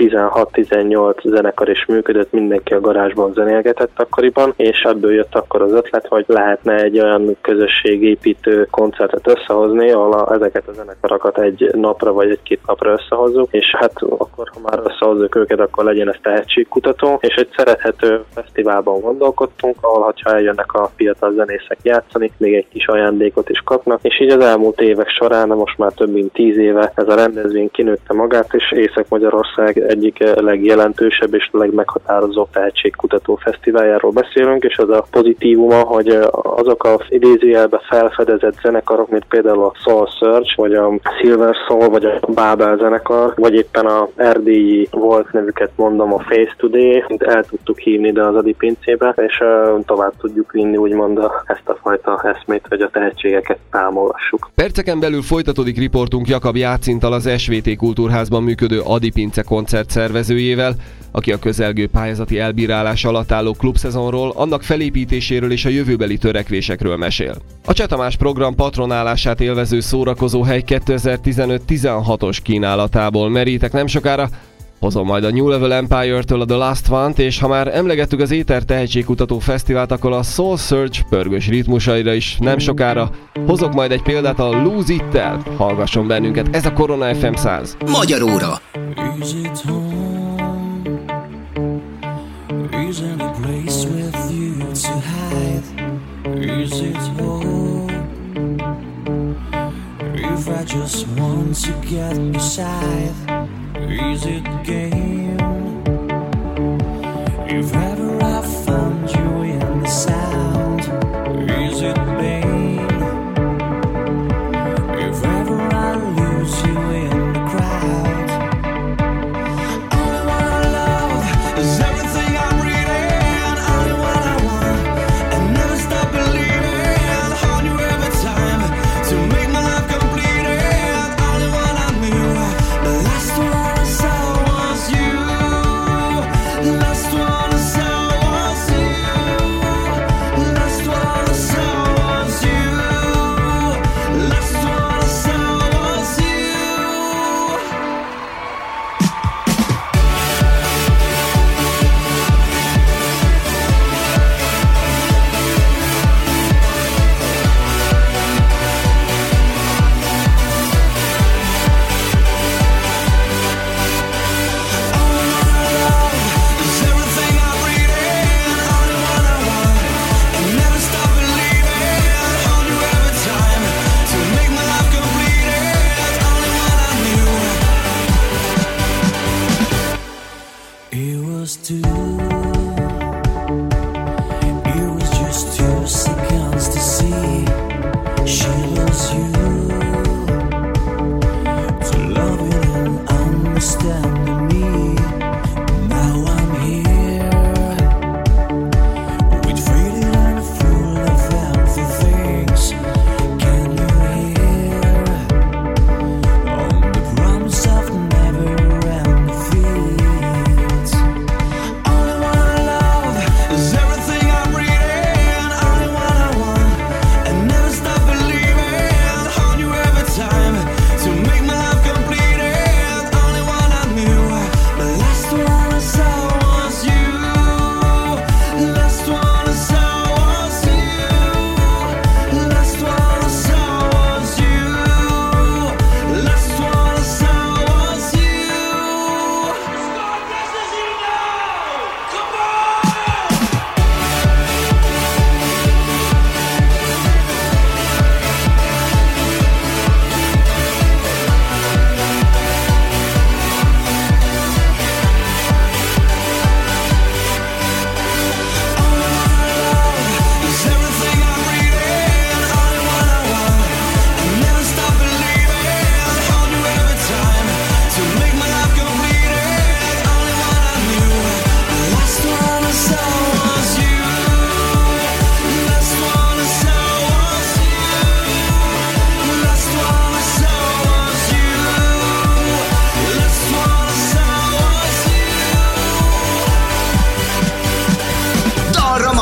16-18 zenekar is működött, mindenki a garázsban zenélgetett akkoriban, és ebből jött akkor az ötlet, hogy lehetne egy olyan közösségépítő koncertet összehozni, ahol ezeket a zenekarokat egy napra vagy egy-két napra összehozzuk, és hát akkor, ha már összehozzuk őket, akkor legyen ez tehetségkutató, és egy szerethető fesztiválban gondolkodtunk, ahol, ha eljönnek a fiatal zenészek játszani, még egy kis ajándékot is kapnak, és így az elmúlt évek során, most már több mint 10 éve ez a rendezvény kinőtte magát, és Észak-Magyarország egyik legjelentősebb és legmeghatározóbb tehetségkutató fesztiváljáról beszélünk, és az a pozitívuma, hogy azok az idézőjelbe felfedezett zenekarok, mint például a Soul Surge, vagy a Silver Soul, vagy a Bábel zenekar, vagy éppen a erdélyi volt nevüket mondom, a Face Today, el tudtuk hívni ide az Adi pincébe, és tovább tudjuk vinni úgymond ezt a fajta eszmét, hogy a tehetségeket támogassuk. Perceken belül folytatódik riportunk Jakab Jácintal, az SVT Kultúrházban működő Adi Pince koncert szervezőjével, aki a közelgő pályázati elbírálás alatt álló klubszezonról, annak felépítéséről és a jövőbeli törekvésekről mesél. A Cseh Tamás program patronálását élvező szórakozóhely 2015-16-os kínálatából merítek nem sokára. Hozom majd a New Level Empire-től a The Last One-t, és ha már emlegettük az Éter Tehetségkutató Fesztivált, akkor a Soul Surge pörgős ritmusaira is nem sokára. Hozok majd egy példát a Lose It-tel. Hallgasson bennünket, ez a Korona FM 100. Magyar óra. Is any place with you to hide? Is it hope? If I just want to get beside, is it game? If ever I found you in the sound, is it pain? If ever I lose you in the crowd, only one I love is everything I'm reading. Only one I want and never stop believing. On you every time to make my life complete. And only one I knew, the last one I saw was you. The last one I saw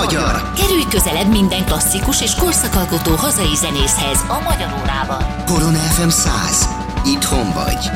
magyar. Kerülj közelebb minden klasszikus és korszakalkotó hazai zenészhez a Magyar Órában. Korona FM 100. Itthon vagy.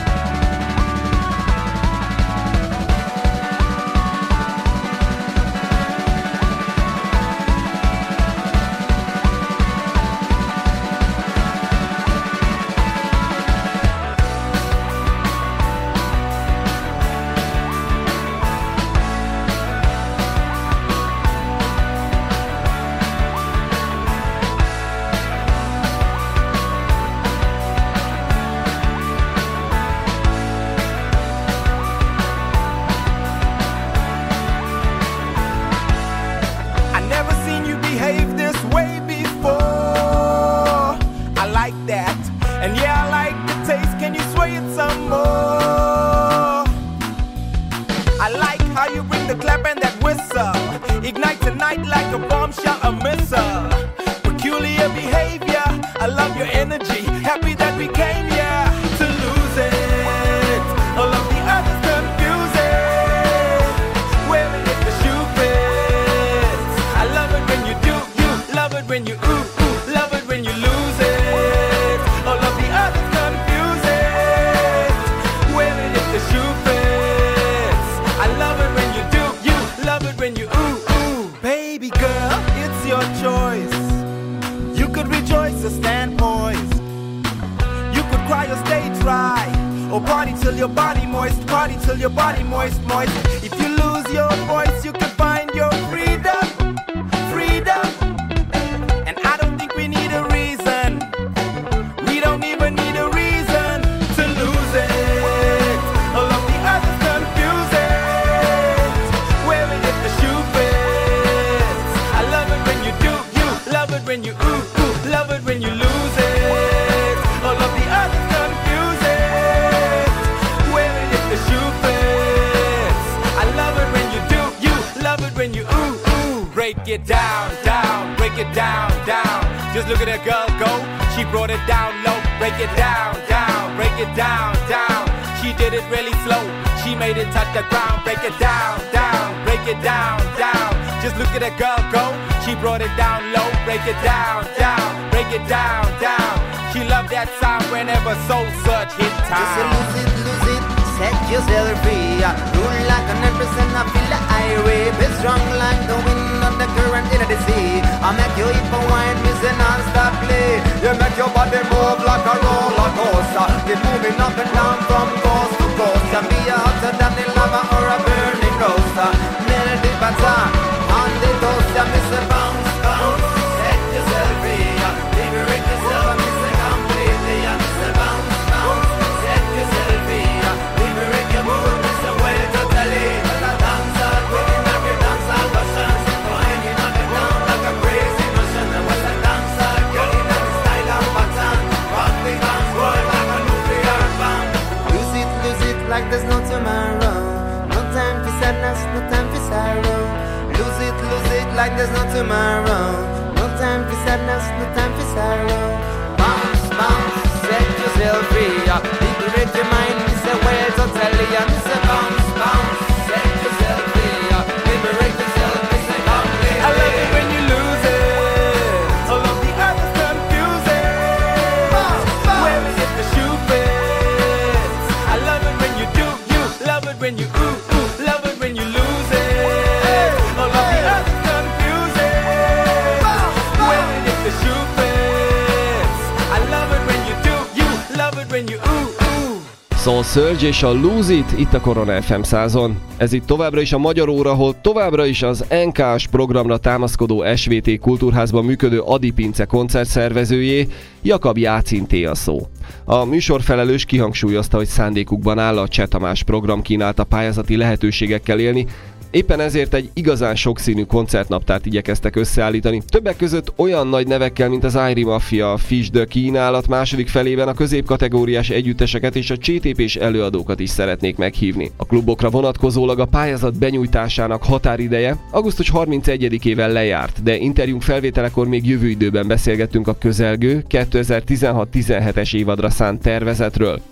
Soul Surge és a Lose It itt a Korona FM 100-on. Ez itt továbbra is a Magyar Óra, ahol továbbra is az NK-s programra támaszkodó SVT Kultúrházban működő Adi Pince koncertszervezőjé, Jakab Jácinté a szó. A műsorfelelős kihangsúlyozta, hogy szándékukban áll a Cseh Tamás program kínálta pályázati lehetőségekkel élni, éppen ezért egy igazán sokszínű koncertnaptárt igyekeztek összeállítani. Többek között olyan nagy nevekkel, mint az Airy Mafia, Fish the kínálat második felében a középkategóriás együtteseket és a CTP-s előadókat is szeretnék meghívni. A klubokra vonatkozólag a pályázat benyújtásának határideje augusztus 31-ével lejárt, de interjúnk felvételekor még jövő időben beszélgettünk a közelgő 2016-17-es évadra szánt tervezetről.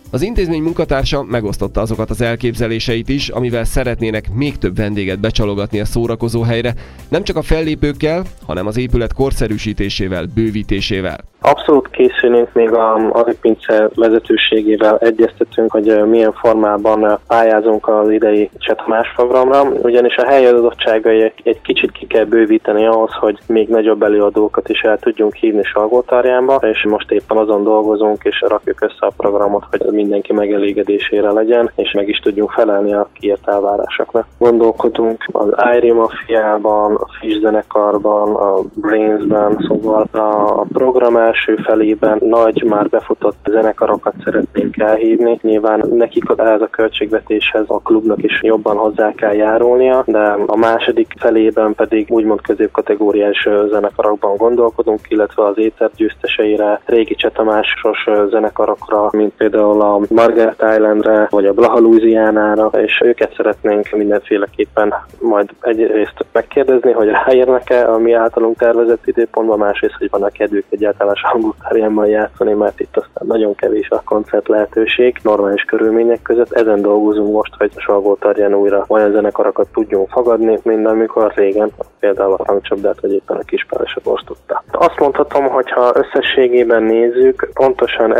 Az intézmény munkatársa megosztotta azokat az elképzeléseit is, amivel szeretnének még több vendéget becsalogatni a szórakozó helyre, nem csak a fellépőkkel, hanem az épület korszerűsítésével, bővítésével. Abszolút készülünk, még az Adipince vezetőségével egyeztetünk, hogy milyen formában pályázunk az idei Cseh Tamás programra, ugyanis a helyadottságai egy kicsit ki kell bővíteni ahhoz, hogy még nagyobb előadókat is el tudjunk hívni Salgótarjánba, és most éppen azon dolgozunk, és rakjuk össze a programot, hogy mindenki megelégedésére legyen, és meg is tudjunk felelni a kiírt elvárásoknak. Gondolkodunk az Airy Mafiában, a Fish zenekarban, a Brainsben, szóval a program első felében nagy, már befutott zenekarokat szeretnénk elhívni. Nyilván nekik ez a költségvetéshez a klubnak is jobban hozzá kell járulnia, de a második felében pedig úgymond középkategóriás zenekarokban gondolkodunk, illetve az éter győzteseire, régi Cseh Tamásos zenekarokra, mint például a Margaret Islandre, vagy a Blaha Louisianára, és őket szeretnénk mindenféleképpen majd egyrészt megkérdezni, hogy ráérnek-e a mi általunk tervezett időpontban, másrészt, hogy van a kedvük egyáltalán Salgótarjánban játszani, mert itt aztán nagyon kevés a koncert lehetőség, normális körülmények között. Ezen dolgozunk most, hogy Salgótarján újra olyan zenekarokat tudjunk fogadni, mint amikor régen, például a Hangcsapdát, vagy éppen a Kispálosat most tudta. Azt mondhatom, hogy ha összességében nézzük, pontosan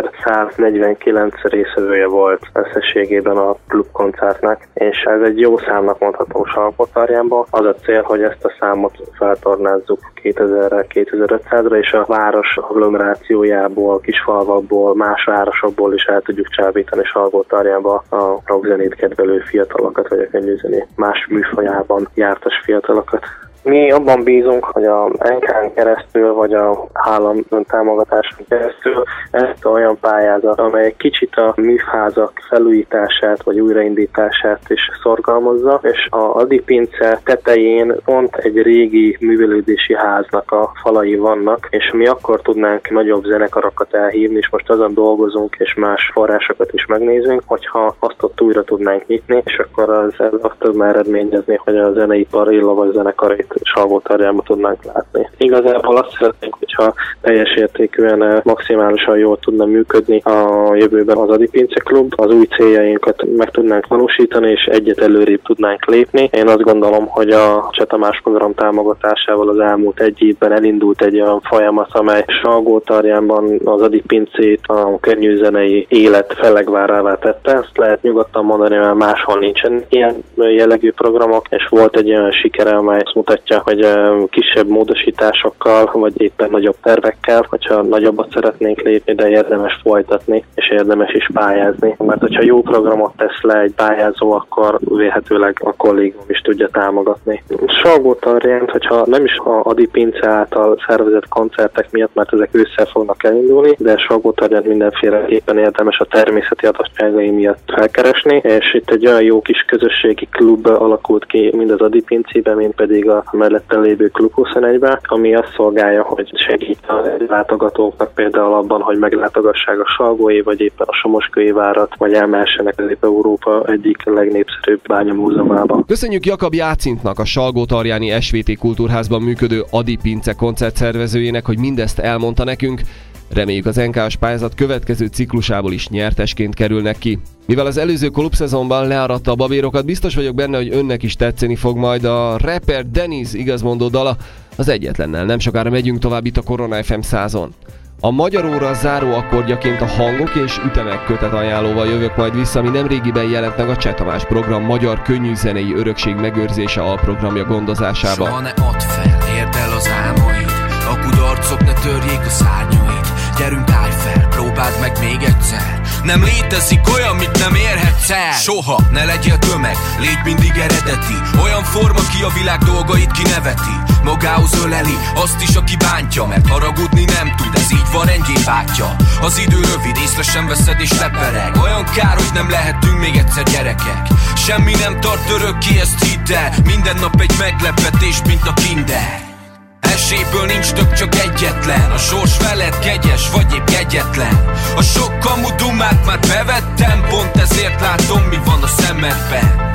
1149 részvevője volt összességében a klubkoncertnek, és ez egy jó számnak mondható Salgótarjánban. Az a cél, hogy ezt a számot feltornázzuk 2000-re, 2500-ra, és a város agglomerációjából, kisfalvakból, más városokból is el tudjuk csábítani Salgótarjánba a rockzenét kedvelő fiatalokat, vagy a könnyűzenét más műfajában jártas fiatalokat. Mi abban bízunk, hogy a NK-n keresztül, vagy a állam támogatáson keresztül ezt olyan pályázat, amely egy kicsit a műfázak felújítását, vagy újraindítását is szorgalmazza, és a Adipince tetején pont egy régi művelődési háznak a falai vannak, és mi akkor tudnánk nagyobb zenekarokat elhívni, és most azon dolgozunk, és más forrásokat is megnézünk, hogyha azt ott újra tudnánk nyitni, és akkor az azt tudna eredményezni, hogy a zeneipar illavas zenekarait Salgótarjánba tudnánk látni. Igazából azt szeretnénk, hogyha teljes értékűen maximálisan jól tudna működni a jövőben az Adipince klub, az új céljainkat meg tudnánk valósítani, és egyet előrébb tudnánk lépni. Én azt gondolom, hogy a Cseh Tamás program támogatásával az elmúlt egy évben elindult egy olyan folyamat, amely Salgótarjánban az Adipincét a könnyűzenei élet fellegvárává tette. Ezt lehet nyugodtan mondani, mert máshol nincsen ilyen jellegű programok, és volt egy olyan sikere, amely azt mutatja, hogy kisebb módosításokkal, vagy éppen nagyobb tervekkel, hogyha nagyobbat szeretnénk lépni, de érdemes folytatni, és érdemes is pályázni. Mert hogyha jó programot tesz le egy pályázó, akkor vélhetőleg a kollégium is tudja támogatni. Salgótarjánt, hogyha nem is a Adipince által szervezett koncertek miatt, mert ezek ősszel fognak elindulni, de Salgótarjánt mindenféleképpen érdemes a természeti adottságai miatt felkeresni, és itt egy olyan jó kis közösségi klub alakult ki, mind az Adipincében, mind pedig a melletten lévő Klub 21-ben, ami azt szolgálja, hogy segít a látogatóknak például abban, hogy meglátogassák a Salgói, vagy éppen a Somoskői várat, vagy elmehessenek Közép-Európa egyik legnépszerűbb bányamúzeumába. Köszönjük Jakab Jácintnak, a Salgótarjáni SVT Kultúrházban működő Adipince koncertszervezőjének, hogy mindezt elmondta nekünk. Reméljük az NK-s pályázat következő ciklusából is nyertesként kerülnek ki. Mivel az előző klubszezonban learatta a babérokat, biztos vagyok benne, hogy önnek is tetszeni fog majd a rapper Dennis igazmondó dala. Az egyetlennel nem sokára megyünk tovább itt a Korona FM 100-on. A Magyar Óra záró akkordjaként a hangok és ütemek kötet ajánlóval jövök majd vissza, ami nemrégiben jelent meg a Cseh Tamás program magyar könnyűzenei örökség megőrzése alprogramja gondozásában. Soha ne add fel, érd el az álmaid, a kudarcok ne törjék a szárnyaid. Gyerünk, állj fel, próbáld meg még egyszer. Nem létezik olyan, mit nem érhetsz el. Soha ne legyél tömeg, légy mindig eredeti. Olyan forma, ki a világ dolgait kineveti. Magához öleli azt is, aki bántja, mert haragudni nem tud, ez így van enyém bátyja. Az idő rövid, észre sem veszed és lepereg. Olyan kár, hogy nem lehetünk még egyszer gyerekek. Semmi nem tart örökké, ezt hidd el. Minden nap egy meglepetés, mint a Kinder. Esélyből nincs több, csak egyetlen. A sors veled kegyes, vagy épp kegyetlen. A sok kamu dumát már bevettem, pont ezért látom, mi van a szemedben.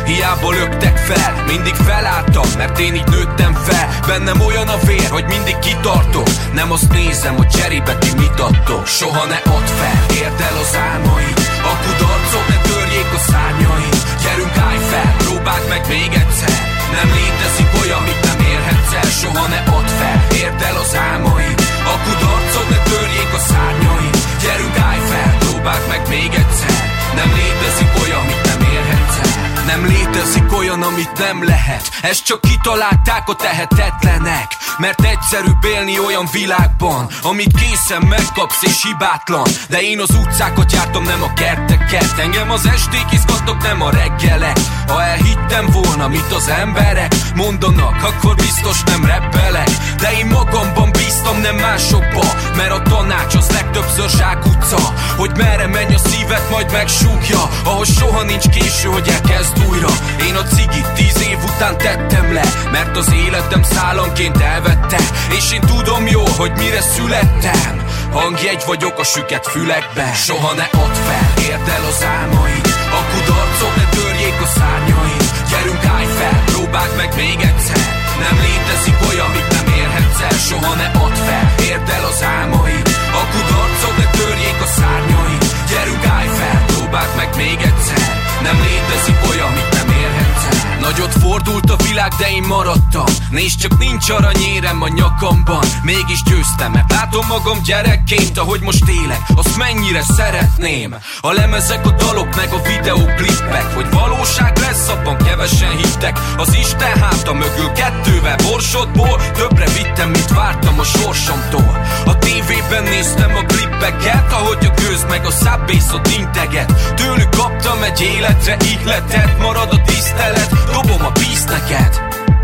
hiába löktek fel. Mindig felálltam, mert én így nőttem fel. Bennem olyan a vér, hogy mindig kitartok. Nem azt nézem, hogy cserébe ti mit adtok. Soha ne add fel, érd el az álmaid. A kudarcok ne törjék a szárnyaid. Gyerünk, állj fel, próbáld meg még egyszer. Nem létezik olyan, mit nem érhetsz el. Soha ne add fel, érd el az álmaid. A kudarcok ne törjék a szárnyaid. Gyerünk, állj fel, próbáld meg még egyszer. Nem létezik olyan, mit nem érhetsz el. Nem létezik olyan, amit nem lehet. Ezt csak kitalálták a tehetetlenek. Mert egyszerűbb élni olyan világban, amit készen megkapsz és hibátlan. De én az utcákat jártam, nem a kerteket. Engem az esték izgattak, nem a reggelek. Ha elhittem volna, mit az emberek mondanak, akkor biztos nem reppelek. De én magamban bíztam, nem másokba. Mert a tanács az legtöbbször zsákutca. Hogy merre menj a szívet, majd megsúgja. Ahhoz soha nincs késő, hogy elkezd újra. Én a cigit 10 év után tettem le, mert az életem szálanként elvette. És én tudom jó, hogy mire születtem. Hangjegy vagyok a süket fülekben. Soha ne add fel, érd el az álmaid. A kudarcok ne törjék a szárnyaid. Gyerünk, állj fel, próbáld meg még egyszer. Nem létezik olyan, mit nem érhetsz el. Soha ne add fel, érd el az álmaid. A kudarcok ne törjék a szárnyaid. Gyerünk, állj fel, próbáld meg még egyszer. Nem létezik olyan, mit nem érhetsz el. Nagyot fordult a világ, de én maradtam. Nézd csak, nincs aranyérem a nyakamban. Mégis győztem, mert látom magam gyerekként, ahogy most élek, azt mennyire szeretném. A lemezek, a dalok, meg a videóklipek, hogy valóság lesz, abban kevesen hittek. Az Isten háta mögül kettővel borsodból többre vittem, mint vártam a sorsomtól. A tévében néztem a klippeket, ahogy a gőz meg a szábbészot integet. Tőlük kaptam egy életre ihletet, marad a tisztelet. Dobom a peace neked.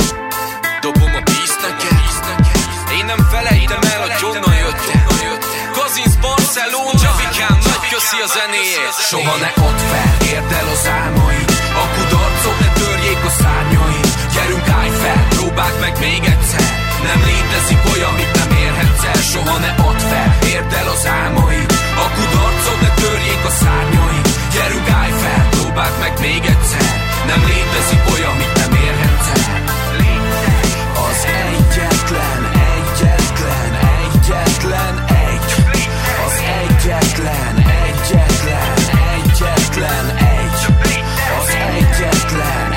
Dobom a peace neked. Én nem felejtem el, hogy honnan jöttem. Kazinsz, Barcelona, Javikám, nagy köszi a zenéért. Soha ne add fel, érd el az álmaid. A kudarcok ne törjék a szárnyaid. Gyerünk, állj fel, próbáld meg még egyszer. Nem létezik olyan, mit nem érhetsz el. Soha ne add fel, érd el az álmaid. A kudarcok ne törjék a szárnyaid. Gyerünk, állj fel, próbáld meg még egyszer. Nem létezik olyan, mit nem érhetsz el. Az egyetlen egy. Az egyetlen egy. Az egyetlen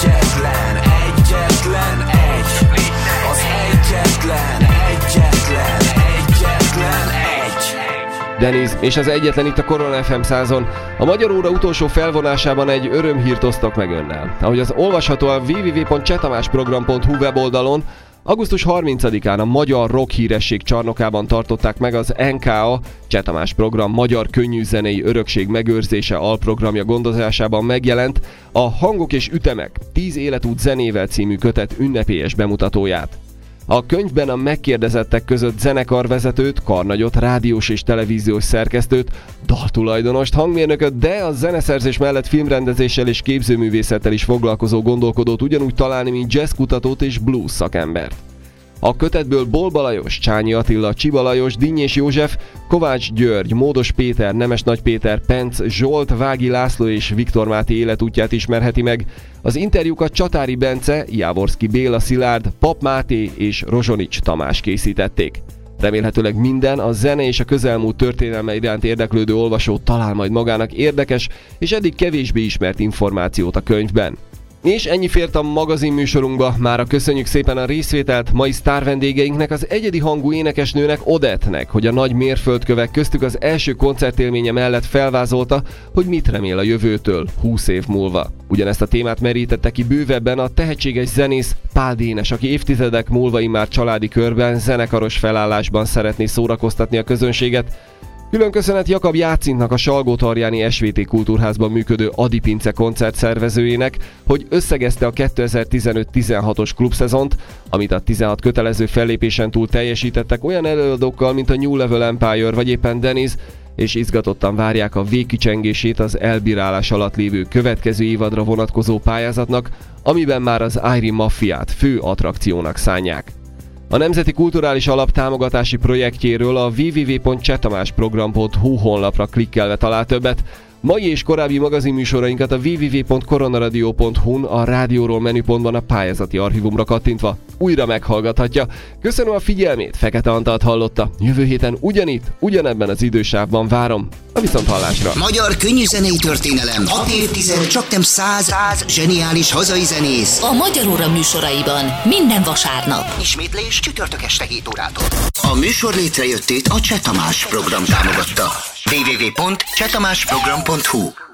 egy. Denis, és az egyetlen itt a Korona FM 100-on. A Magyar Óra utolsó felvonásában egy örömhírt osztok meg önnel. Ahogy az olvasható a www.csehtamásprogram.hu weboldalon, augusztus 30-án a Magyar Rock Híresség csarnokában tartották meg az NKA Cseh Tamás Program Magyar Könnyűzenei Örökség Megőrzése alprogramja gondozásában megjelent a Hangok és Ütemek 10 életút zenével című kötet ünnepélyes bemutatóját. A könyvben a megkérdezettek között zenekarvezetőt, karnagyot, rádiós és televíziós szerkesztőt, daltulajdonost, hangmérnököt, de a zeneszerzés mellett filmrendezéssel és képzőművészettel is foglalkozó gondolkodót ugyanúgy találni, mint jazzkutatót és blues szakembert. A kötetből Bolba Lajos, Csányi Attila, Csiba Lajos, Dinnyés József, Kovács György, Módos Péter, Nemes Nagy Péter, Penc Zsolt, Vági László és Viktor Máté életútját ismerheti meg. Az interjúkat Csatári Bence, Jávorszki Béla Szilárd, Pap Máté és Rozsonics Tamás készítették. Remélhetőleg minden a zene és a közelmúlt történelme iránt érdeklődő olvasó talál majd magának érdekes és eddig kevésbé ismert információt a könyvben. És ennyi fért a magazin műsorunkba, mára köszönjük szépen a részvételt mai sztárvendégeinknek, az egyedi hangú énekesnőnek, Odettnek, hogy a nagy mérföldkövek köztük az első koncertélménye mellett felvázolta, hogy mit remél a jövőtől 20 év múlva. Ugyanezt a témát merítette ki bővebben a tehetséges zenész Pál Dénes, aki évtizedek múlva immár családi körben, zenekaros felállásban szeretné szórakoztatni a közönséget. Külön köszönet Jakab Jácintnak, a Salgótarjáni SVT Kultúrházban működő Adi Pince koncert szervezőjének, hogy összegezte a 2015-16-os klubszezont, amit a 16 kötelező fellépésen túl teljesítettek olyan előadókkal, mint a New Level Empire vagy éppen Denis, és izgatottan várják a végkicsengését az elbírálás alatt lévő következő évadra vonatkozó pályázatnak, amiben már az Airy Maffiát fő attrakciónak szánják. A Nemzeti Kulturális Alap támogatási projektjéről a www.csehtamásprogram.hu honlapra klikkelve talál többet, Mai és korábbi magazinműsorainkat a www.coronaradio.hu-n a rádióról menüpontban a pályázati archívumra kattintva újra meghallgathatja. Köszönöm a figyelmét, Fekete Antalt hallotta. Jövő héten ugyanitt, ugyanebben az idősávban várom. A viszonthallásra. Magyar könnyűzenei történelem. 6 évtized, csaknem 100 zseniális hazai zenész. A Magyar Óra műsoraiban minden vasárnap. Ismétlés csütörtök este 7 órától. A műsor létrejöttét a Cseh Tamás program támogatta. www.csehtamásprogram.hu